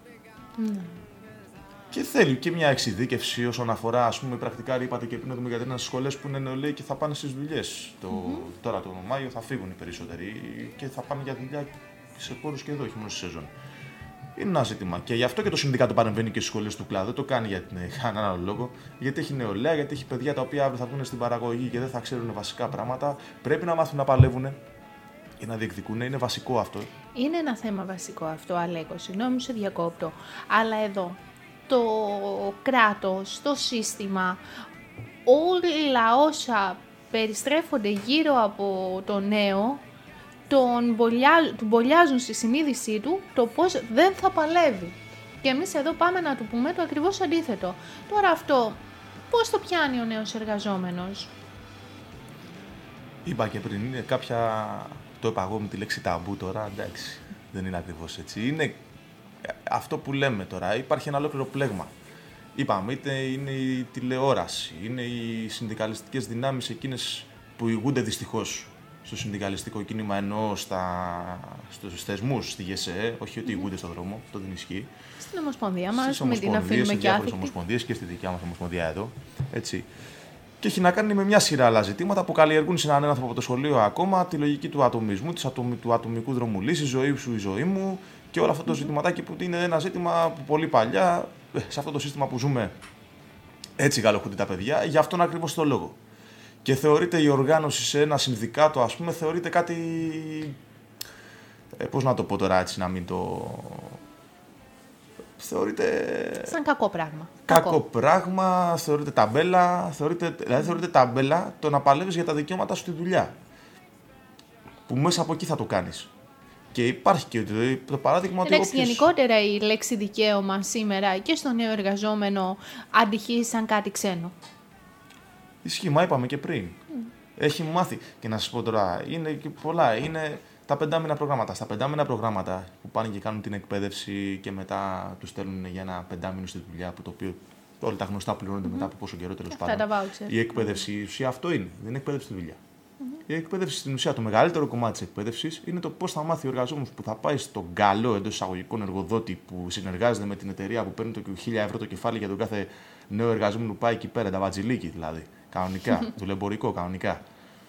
Και θέλει και μια εξειδίκευση όσον αφορά, ας πούμε, πρακτικά. Είπατε και πριν ότι για τις σχολές που είναι νεολαίοι και θα πάνε στις δουλειές. Τώρα τον Μάιο θα φύγουν οι περισσότεροι και θα πάνε για δουλειά σε χώρους και εδώ, όχι μόνο στη σεζόν. Είναι ένα ζήτημα. Και γι' αυτό και το συνδικάτο παρεμβαίνει και στις σχολές του κλάδου. Δεν το κάνει για κανέναν άλλο λόγο. Γιατί έχει νεολαία, γιατί έχει παιδιά τα οποία αύριο θα βγουν στην παραγωγή και δεν θα ξέρουν βασικά πράγματα. Πρέπει να μάθουν να παλεύουν και να διεκδικούν. Είναι βασικό αυτό. Είναι ένα θέμα βασικό αυτό, Αλέκο. Συγγνώμη, σε διακόπτω. Αλλά εδώ το κράτος, το σύστημα, όλα όσα περιστρέφονται γύρω από το νέο, τον μπολιάζουν στη συνείδησή του το πώς δεν θα παλεύει. Και εμείς εδώ πάμε να του πούμε το ακριβώς αντίθετο. Τώρα αυτό, πώς το πιάνει ο νέος εργαζόμενος? Είπα και πριν, είναι κάποια... Το είπα εγώ με τη λέξη ταμπού τώρα, εντάξει, δεν είναι ακριβώς έτσι. Είναι αυτό που λέμε τώρα, υπάρχει ένα ολόκληρο πλέγμα. Είπαμε, είτε είναι η τηλεόραση, είναι οι συνδικαλιστικές δυνάμεις εκείνες που ηγούνται δυστυχώς στο συνδικαλιστικό κίνημα, ενώ στους θεσμούς, στη ΓΕΣΕ, όχι ότι ηγούνται στον δρόμο, αυτό δεν ισχύει. Στην Ομοσπονδία μας, με την αφήνουμε και άθικτη. Στις ομοσπονδίες και στη δικιά μας Ομοσπονδία εδώ, έτσι. Και έχει να κάνει με μια σειρά άλλα ζητήματα που καλλιεργούν σε έναν άνθρωπο από το σχολείο ακόμα, τη λογική του ατομισμού, του ατομικού δρομουλής, η ζωή σου, η ζωή μου και όλο αυτό το ζητηματάκι που είναι ένα ζήτημα που πολύ παλιά, σε αυτό το σύστημα που ζούμε, έτσι γαλοχούνται τα παιδιά, για αυτόν ακριβώς το λόγο. Και θεωρείται η οργάνωση σε ένα συνδικάτο, ας πούμε, θεωρείται κάτι. Πώς να το πω τώρα έτσι, να μην το. Θεωρείται. Σαν κακό πράγμα. Κακό πράγμα, θεωρείται ταμπέλα. Δηλαδή θεωρείται ταμπέλα το να παλεύεις για τα δικαιώματα σου στη δουλειά. Που μέσα από εκεί θα το κάνεις. Και υπάρχει και το παράδειγμα ότι. Εντάξει, γενικότερα η λέξη δικαίωμα σήμερα και στο νέο εργαζόμενο αντυχεί σαν κάτι ξένο. Ισχύει, μα είπαμε και πριν. Έχει μάθει. Και να σας πω τώρα, είναι και πολλά. Είναι τα 5 προγράμματα. Στα 5 προγράμματα που πάνε και κάνουν την εκπαίδευση και μετά τους στέλνουν για ένα 5 στη δουλειά, που το οποίο όλα τα γνωστά πληρώνονται μετά από πόσο καιρό, τέλος πάντων. Η εκπαίδευση, η ουσία αυτό είναι. Δεν είναι εκπαίδευση στη δουλειά. Η εκπαίδευση στην ουσία, το μεγαλύτερο κομμάτι της εκπαίδευσης είναι το πώς θα μάθει ο εργαζόμενος που θα πάει στον καλό εντός εισαγωγικών εργοδότη που συνεργάζεται με την εταιρεία που παίρνει το 1.000 ευρώ το κεφάλι για τον κάθε νέο εργαζόμενο που πάει εκεί πέρα, τα βατζιλίκι δηλαδή. Κανονικά, δουλεμπορικό, κανονικά.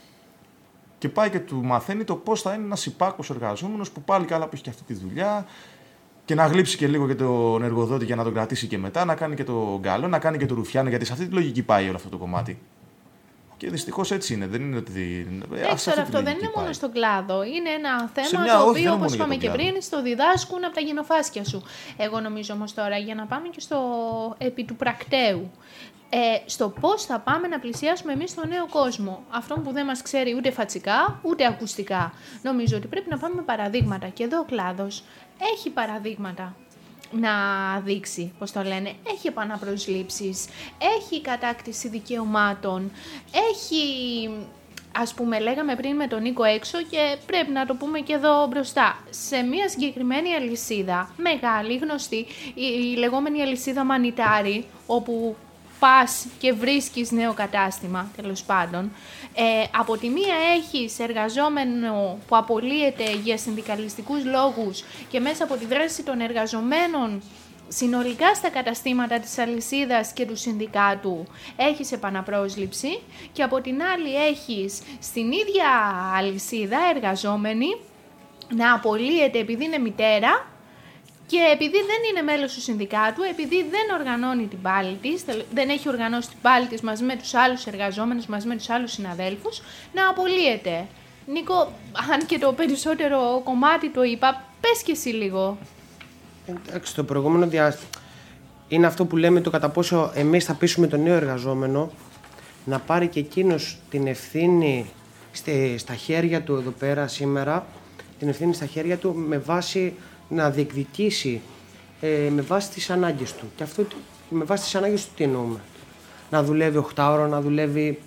Και πάει και του μαθαίνει το πώς θα είναι ένας υπάκουος εργαζόμενος που πάλι καλά που έχει και αυτή τη δουλειά και να γλύψει και λίγο και τον εργοδότη για να τον κρατήσει και μετά, να κάνει και το καλό, να κάνει και το ρουφιάνο, γιατί σε αυτή τη λογική πάει όλο αυτό το κομμάτι. Και δυστυχώς έτσι είναι. Δεν είναι ότι. Τώρα αυτό δεν είναι μόνο στον κλάδο. Είναι ένα θέμα το οποίο, όπως είπαμε και πριν, το διδάσκουν από τα γενοφάσκια σου. Εγώ νομίζω όμως τώρα, για να πάμε και στο επί του πρακτέου, στο πώς θα πάμε να πλησιάσουμε εμείς τον νέο κόσμο. Αυτόν που δεν μας ξέρει ούτε φατσικά ούτε ακουστικά. Νομίζω ότι πρέπει να πάμε με παραδείγματα. Και εδώ ο κλάδος έχει παραδείγματα να δείξει, πώς το λένε, έχει επαναπροσλήψεις, έχει κατάκτηση δικαιωμάτων, έχει, ας πούμε, λέγαμε πριν με τον Νίκο έξω και πρέπει να το πούμε και εδώ μπροστά, σε μια συγκεκριμένη αλυσίδα, μεγάλη, γνωστή, η λεγόμενη αλυσίδα Μανιτάρη, όπου πας και βρίσκεις νέο κατάστημα, τέλος πάντων. Από τη μία έχεις εργαζόμενο που απολύεται για συνδικαλιστικούς λόγους και μέσα από τη δράση των εργαζομένων συνολικά στα καταστήματα της αλυσίδας και του συνδικάτου έχεις επαναπρόσληψη και από την άλλη έχεις στην ίδια αλυσίδα εργαζόμενη να απολύεται επειδή είναι μητέρα και επειδή δεν είναι μέλος του συνδικάτου, επειδή δεν οργανώνει την πάλη της, δεν έχει οργανώσει την πάλη της μαζί με τους άλλους εργαζόμενους, μαζί με τους άλλους συναδέλφους, να απολύεται. Νίκο, αν και το περισσότερο κομμάτι το είπα, πες και εσύ λίγο. Εντάξει, το προηγούμενο διάστημα είναι αυτό που λέμε το κατά πόσο εμείς θα πείσουμε τον νέο εργαζόμενο να πάρει και εκείνος την ευθύνη στα χέρια του εδώ πέρα σήμερα, την ευθύνη στα χέρια του με βάση να διεκδικήσει με βάση τις ανάγκες του. Και αυτό με βάση τις ανάγκες του τι εννοούμε. Να δουλεύει 8 ώρα, να δουλεύει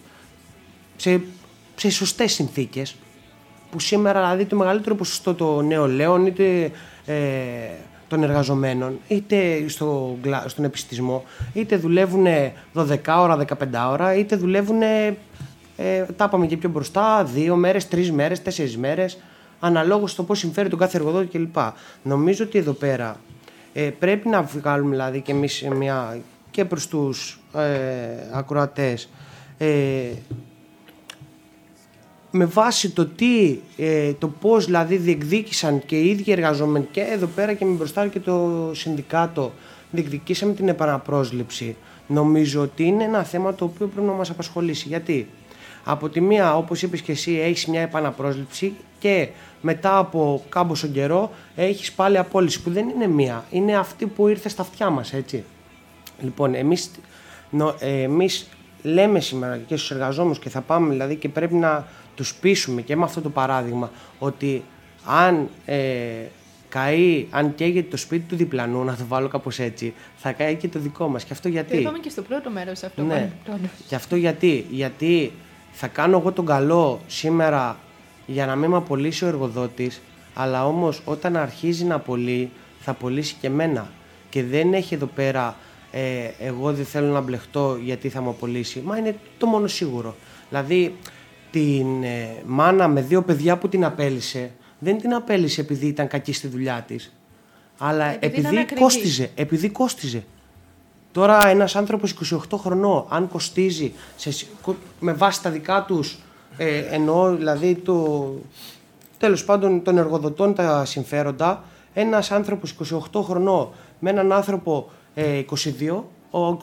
σε σωστές συνθήκες. Που σήμερα δηλαδή το μεγαλύτερο ποσοστό των νεολαίων είτε των εργαζομένων είτε στον επιστησμό είτε δουλεύουν 12 ώρα, 15 ώρα είτε δουλεύουν, τα είπαμε και πιο μπροστά, 2 μέρες, 3 μέρες, 4 μέρες αναλόγως στο πώς συμφέρει τον κάθε εργοδότη κλπ. Νομίζω ότι εδώ πέρα πρέπει να βγάλουμε δηλαδή και εμείς και προς τους ακροατές με βάση το πώς δηλαδή διεκδίκησαν και οι ίδιοι εργαζόμενοι και εδώ πέρα και με μπροστά και το συνδικάτο διεκδικήσαμε την επαναπρόσληψη. Νομίζω ότι είναι ένα θέμα το οποίο πρέπει να μας απασχολήσει. Γιατί από τη μία, όπως είπες και εσύ, έχεις μια επαναπρόσληψη και μετά από κάμποσο καιρό έχεις πάλι απόλυση που δεν είναι μία. Είναι αυτή που ήρθε στα αυτιά μας, έτσι. Λοιπόν, εμείς λέμε σήμερα και στους εργαζόμενους και θα πάμε δηλαδή και πρέπει να τους πείσουμε και με αυτό το παράδειγμα ότι αν αν καίγεται το σπίτι του διπλανού, να το βάλω κάπως έτσι, θα καεί και το δικό μας. Και αυτό γιατί. Το είπαμε και στο πρώτο μέρος αυτό. Ναι. Και αυτό γιατί θα κάνω εγώ τον καλό σήμερα για να μην με απολύσει ο εργοδότης, αλλά όμως όταν αρχίζει να απολύει, θα απολύσει και εμένα. Και δεν έχει εδώ πέρα εγώ δεν θέλω να μπλεχτώ γιατί θα μου απολύσει. Μα είναι το μόνο σίγουρο. Δηλαδή την μάνα με 2 παιδιά που την απέλυσε, δεν την απέλυσε επειδή ήταν κακή στη δουλειά της, αλλά επειδή κόστιζε. Τώρα ένας άνθρωπος 28 χρονών, αν κοστίζει με βάση τα δικά τους, εννοώ δηλαδή τέλος πάντων των εργοδοτών τα συμφέροντα, ένας άνθρωπος 28 χρονών με έναν άνθρωπο 22, ο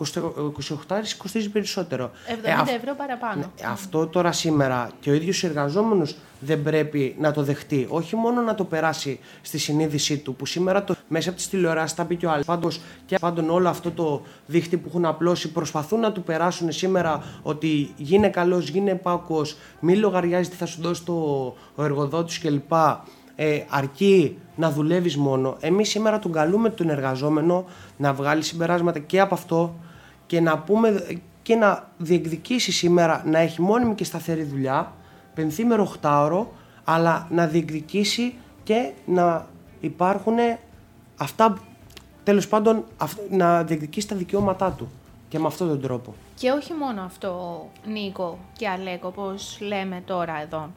28 κοστίζει περισσότερο. 70 ευρώ παραπάνω. Αυτό τώρα σήμερα και ο ίδιος εργαζόμενος δεν πρέπει να το δεχτεί. Όχι μόνο να το περάσει στη συνείδησή του, που σήμερα μέσα από τις τηλεοράσεις τα πει και ο άλλος. Πάντων όλο αυτό το δίχτυ που έχουν απλώσει προσπαθούν να του περάσουν σήμερα ότι γίνε καλός, γίνε επάκουος, μην λογαριάζει τι θα σου δώσει ο εργοδότης κλπ. Αρκεί να δουλεύεις μόνο. Εμείς σήμερα τον καλούμε τον εργαζόμενο να βγάλει συμπεράσματα και από αυτό και να πούμε και να διεκδικήσει σήμερα να έχει μόνιμη και σταθερή δουλειά, πενθήμερο, οχτάωρο, αλλά να διεκδικήσει και να υπάρχουν αυτά, τέλος πάντων να διεκδικήσει τα δικαιώματά του και με αυτόν τον τρόπο. Και όχι μόνο αυτό, Νίκο και Αλέκο, όπως λέμε τώρα εδώ.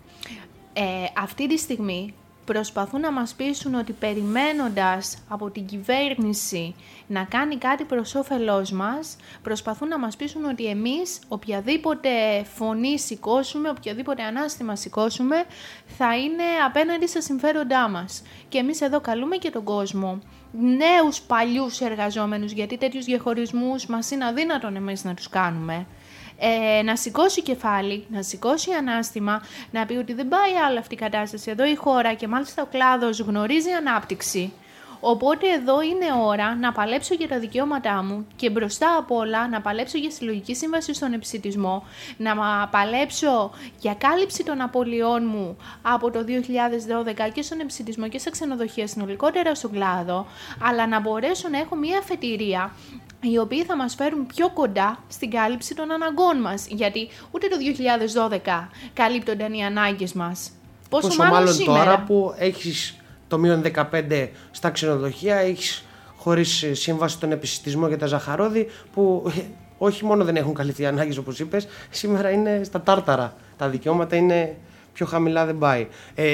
Αυτή τη στιγμή προσπαθούν να μας πείσουν ότι περιμένοντας από την κυβέρνηση να κάνει κάτι προς όφελός μας, προσπαθούν να μας πείσουν ότι εμείς οποιαδήποτε φωνή σηκώσουμε, οποιαδήποτε ανάστημα σηκώσουμε, θα είναι απέναντι στα συμφέροντά μας. Και εμείς εδώ καλούμε και τον κόσμο, νέους παλιούς εργαζόμενους, γιατί τέτοιους διαχωρισμούς μας είναι αδύνατον εμείς να τους κάνουμε, να σηκώσει κεφάλι, να σηκώσει ανάστημα, να πει ότι δεν πάει άλλο αυτή η κατάσταση. Εδώ η χώρα και μάλιστα ο κλάδος γνωρίζει ανάπτυξη. Οπότε εδώ είναι ώρα να παλέψω για τα δικαιώματά μου και μπροστά απ' όλα να παλέψω για συλλογική σύμβαση στον επισιτισμό, να παλέψω για κάλυψη των απολειών μου από το 2012 και στον επισιτισμό και στα ξενοδοχεία συνολικότερα στον κλάδο, αλλά να μπορέσω να έχω μια αφετηρία οι οποίοι θα μας φέρουν πιο κοντά στην κάλυψη των αναγκών μας. Γιατί ούτε το 2012 καλύπτονταν οι ανάγκες μας. Πόσο μάλλον σήμερα. Τώρα που έχεις το μείον 15 στα ξενοδοχεία, έχεις χωρίς σύμβαση τον επισιτισμό για τα ζαχαρόδι, που όχι μόνο δεν έχουν καλυφθεί οι ανάγκες όπως είπες, σήμερα είναι στα τάρταρα. Τα δικαιώματα είναι πιο χαμηλά, δεν πάει.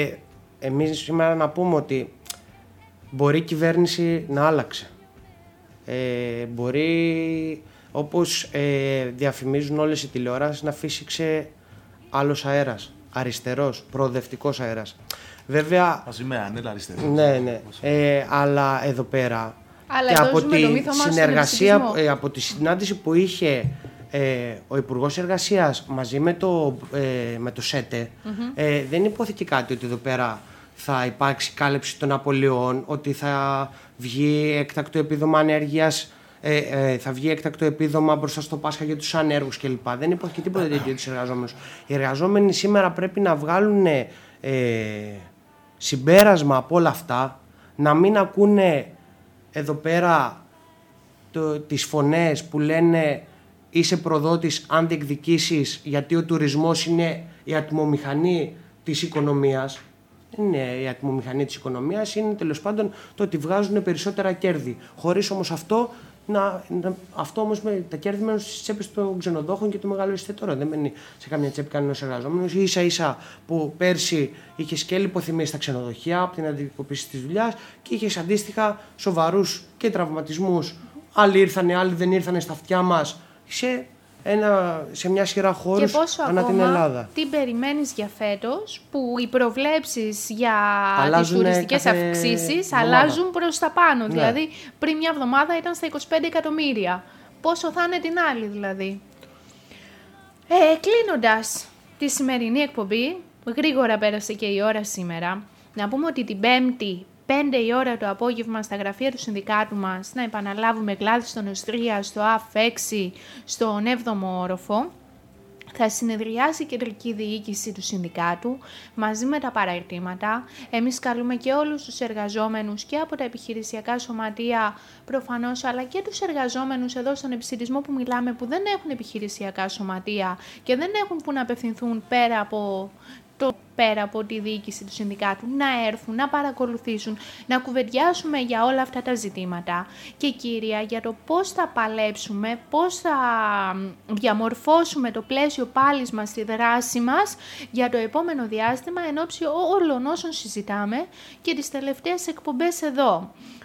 Εμείς σήμερα να πούμε ότι μπορεί η κυβέρνηση να άλλαξε. Μπορεί, όπως διαφημίζουν όλες οι τηλεοράσεις, να φύσηξε άλλος αέρας, αριστερός, προοδευτικός αέρας. Βέβαια, μαζί με Ανέλα αριστερός. Ναι. Αλλά εδώ πέρα αλλά και από τη συνεργασία, από τη συνάντηση που είχε ο Υπουργός Εργασίας μαζί με το ΣΕΤΕ, δεν υπόθηκε κάτι ότι εδώ πέρα θα υπάρξει κάλυψη των απολειών, ότι θα βγει έκτακτο επίδομα ανεργίας, θα βγει έκτακτο επίδομα μπροστά στο Πάσχα για τους ανέργους κλπ. Δεν υπόθηκε τίποτα τέτοιο για τους εργαζόμενους. Οι εργαζόμενοι σήμερα πρέπει να βγάλουν συμπέρασμα από όλα αυτά, να μην ακούνε εδώ πέρα τις φωνές που λένε είσαι προδότης αν διεκδικήσεις, γιατί ο τουρισμός είναι η ατμομηχανή της οικονομίας. Δεν είναι η ατμομηχανή της οικονομίας, είναι τέλος πάντων το ότι βγάζουν περισσότερα κέρδη. Χωρίς όμως αυτό, αυτό όμως με τα κέρδη μένουν στις τσέπες των ξενοδόχων και του μεγάλου εστιατόριου. Δεν μένει σε καμία τσέπη κανένας εργαζόμενος. Ίσα-ίσα που πέρσι είχε και λιποθυμίες στα ξενοδοχεία από την αντικοπήση της δουλειάς και είχε αντίστοιχα σοβαρούς και τραυματισμούς. Άλλοι ήρθανε, άλλοι δεν ήρθανε στα αυτιά μας σε μια σειρά χώρους ανά την Ελλάδα. Τι περιμένεις για φέτος, που οι προβλέψεις για τις τουριστικές αυξήσεις αλλάζουν προς τα πάνω. Ναι. Δηλαδή, πριν μια εβδομάδα ήταν στα 25 εκατομμύρια. Πόσο θα είναι την άλλη δηλαδή. Κλείνοντας τη σημερινή εκπομπή, γρήγορα πέρασε και η ώρα σήμερα, να πούμε ότι την Πέμπτη, 5 η ώρα το απόγευμα στα γραφεία του συνδικάτου μας, να επαναλάβουμε Γκλάδιστον Οστρία στο ΑΦ6 στον 7ο όροφο, θα συνεδριάσει η κεντρική διοίκηση του συνδικάτου μαζί με τα παραρτήματα. Εμείς καλούμε και όλους τους εργαζόμενους και από τα επιχειρησιακά σωματεία προφανώς, αλλά και τους εργαζόμενους εδώ στον επισιτισμό που μιλάμε, που δεν έχουν επιχειρησιακά σωματεία και δεν έχουν που να απευθυνθούν πέρα από τη διοίκηση του συνδικάτου, να έρθουν, να παρακολουθήσουν, να κουβεντιάσουμε για όλα αυτά τα ζητήματα και κύρια για το πώς θα παλέψουμε, πώς θα διαμορφώσουμε το πλαίσιο πάλης μας στη δράση μας για το επόμενο διάστημα εν ώψη όλων όσων συζητάμε και τις τελευταίες εκπομπές εδώ.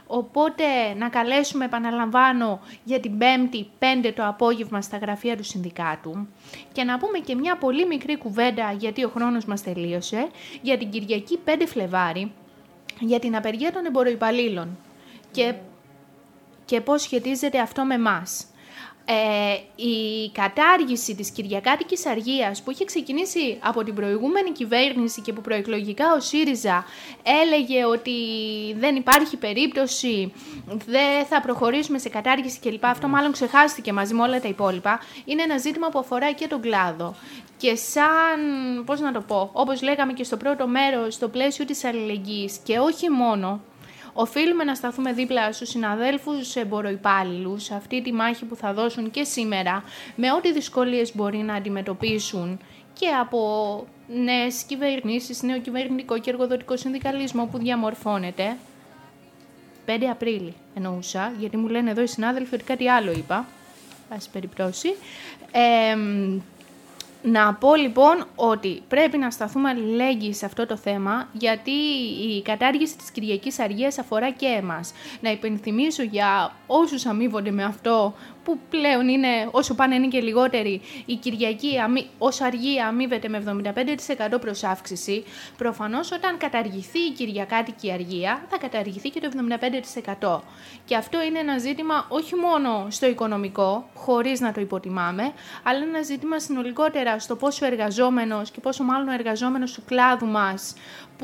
Οπότε να καλέσουμε, επαναλαμβάνω, για την 5η 5 το απόγευμα στα γραφεία του Συνδικάτου και να πούμε και μια πολύ μικρή κουβέντα, γιατί ο χρόνος μας τελείωσε, για την Κυριακή 5 Φλεβάρη, για την απεργία των εμποροϊπαλλήλων και πώς σχετίζεται αυτό με εμάς. Η κατάργηση της Κυριακάτικης Αργίας που είχε ξεκινήσει από την προηγούμενη κυβέρνηση και που προεκλογικά ο ΣΥΡΙΖΑ έλεγε ότι δεν υπάρχει περίπτωση, δεν θα προχωρήσουμε σε κατάργηση κλπ. Αυτό μάλλον ξεχάστηκε μαζί με όλα τα υπόλοιπα. Είναι ένα ζήτημα που αφορά και τον κλάδο. Και σαν, πώς να το πω, όπως λέγαμε και στο πρώτο μέρος, στο πλαίσιο της αλληλεγγύης και όχι μόνο, οφείλουμε να σταθούμε δίπλα στους συναδέλφους εμποροϊπάλληλους σε αυτή τη μάχη που θα δώσουν και σήμερα, με ό,τι δυσκολίες μπορεί να αντιμετωπίσουν και από νέες κυβερνήσεις, νέο κυβερνητικό και εργοδοτικό συνδικαλισμό που διαμορφώνεται. 5 Απρίλη εννοούσα, γιατί μου λένε εδώ οι συνάδελφοι ότι κάτι άλλο είπα, πάση περιπτώσει. Να πω λοιπόν ότι πρέπει να σταθούμε αλληλέγγυοι σε αυτό το θέμα, γιατί η κατάργηση της Κυριακής Αργίας αφορά και εμάς. Να υπενθυμίσω για όσους αμείβονται με αυτό, που πλέον είναι, όσο πάνε είναι και λιγότεροι, η Κυριακή ως αργία αμείβεται με 75% προς αύξηση. Προφανώς όταν καταργηθεί η Κυριακάτικη Αργία θα καταργηθεί και το 75%. Και αυτό είναι ένα ζήτημα όχι μόνο στο οικονομικό, χωρίς να το υποτιμάμε, αλλά ένα ζήτημα συνολικότερα στο πόσο εργαζόμενος και πόσο μάλλον ο εργαζόμενος του κλάδου μας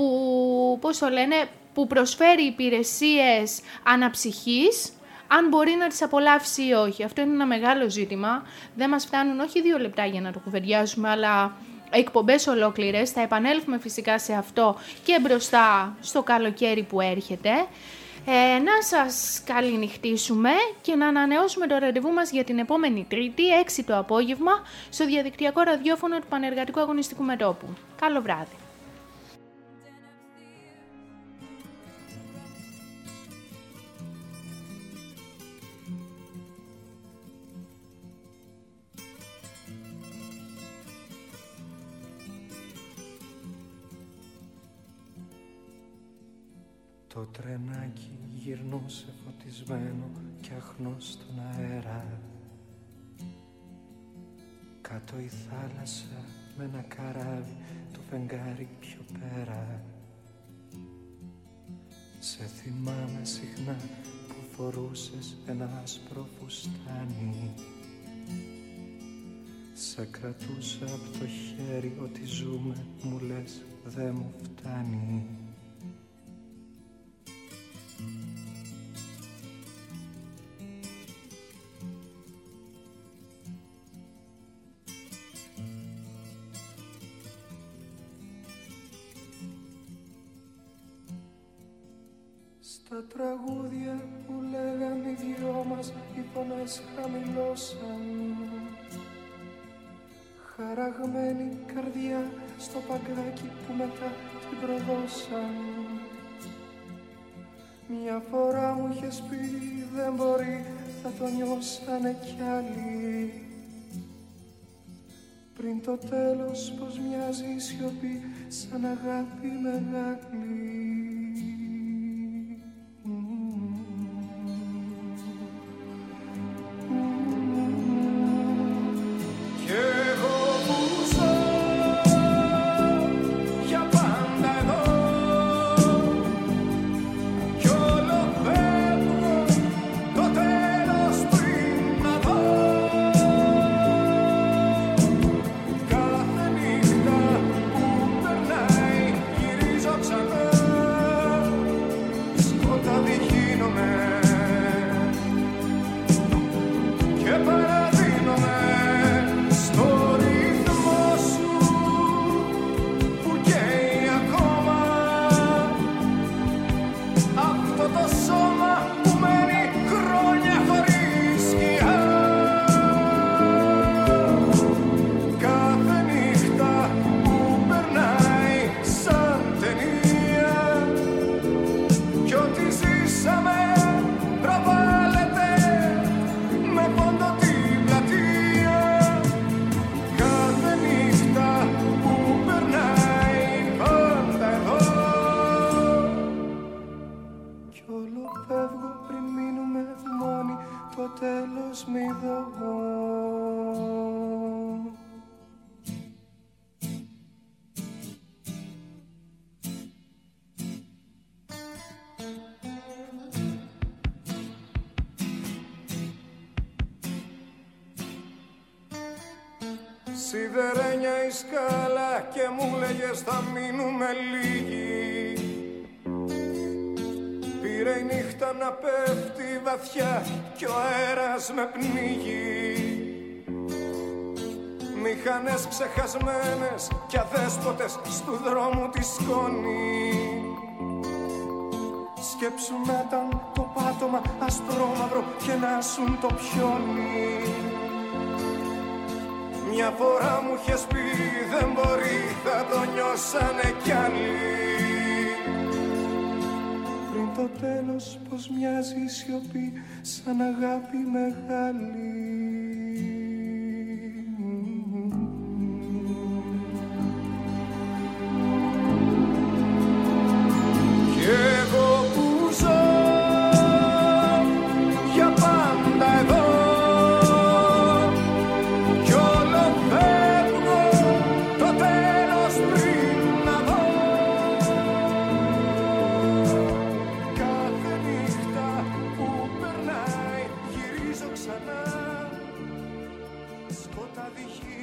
που προσφέρει υπηρεσίες αναψυχής, αν μπορεί να τις απολαύσει ή όχι. Αυτό είναι ένα μεγάλο ζήτημα. Δεν μας φτάνουν όχι 2 λεπτά για να το κουβεντιάσουμε, αλλά εκπομπές ολόκληρες. Θα επανέλθουμε φυσικά σε αυτό και μπροστά στο καλοκαίρι που έρχεται. Να σας καληνυχτήσουμε και να ανανεώσουμε το ραντεβού μας για την επόμενη Τρίτη, 6 το απόγευμα, στο διαδικτυακό ραδιόφωνο του Πανεργατικού Αγωνιστικού Μετώπου. Καλό βράδυ. Το τρενάκι γυρνούσε φωτισμένο κι αχνό στον αέρα. Κάτω η θάλασσα με ένα καράβι, το φεγγάρι πιο πέρα. Σε θυμάμαι συχνά που φορούσες ένα άσπρο φουστάνι. Σε κρατούσα από το χέρι, ότι ζούμε μου λες δε μου φτάνει. Στα τραγούδια που λέγαμε οι δυο μας, οι φωνές χαμηλώσαν. Χαραγμένη καρδιά στο παγκάκι που μετά την προδώσαν. Μια φορά μου είχες πει δεν μπορεί, θα το νιώσανε κι άλλοι. Πριν το τέλος πως μοιάζει η σιωπή σαν αγάπη μεγάλη. Κάθε νύχτα που περνάει γυρίζω ξανά. φεύγω πριν μείνουμε μόνοι, το τέλος μη δω. Σιδερένια η σκάλα και μου λέγες θα μείνουμε λίγοι. Πήρε η νύχτα να πέφτει βαθιά κι ο αέρας με πνίγει. Μηχανές ξεχασμένες κι αδέσποτες στου δρόμου τη σκόνη. Σκέψου να ήταν το πάτωμα ασπρόμαυρο και να σουν το πιόνι. Μια φορά μου είχες πει δεν μπορεί, θα το νιώσανε κι άλλοι. Πριν το τέλος πως μοιάζει η σιωπή σαν αγάπη μεγάλη. Κι εγώ που ζω για πάντα εδώ, σκοτάδι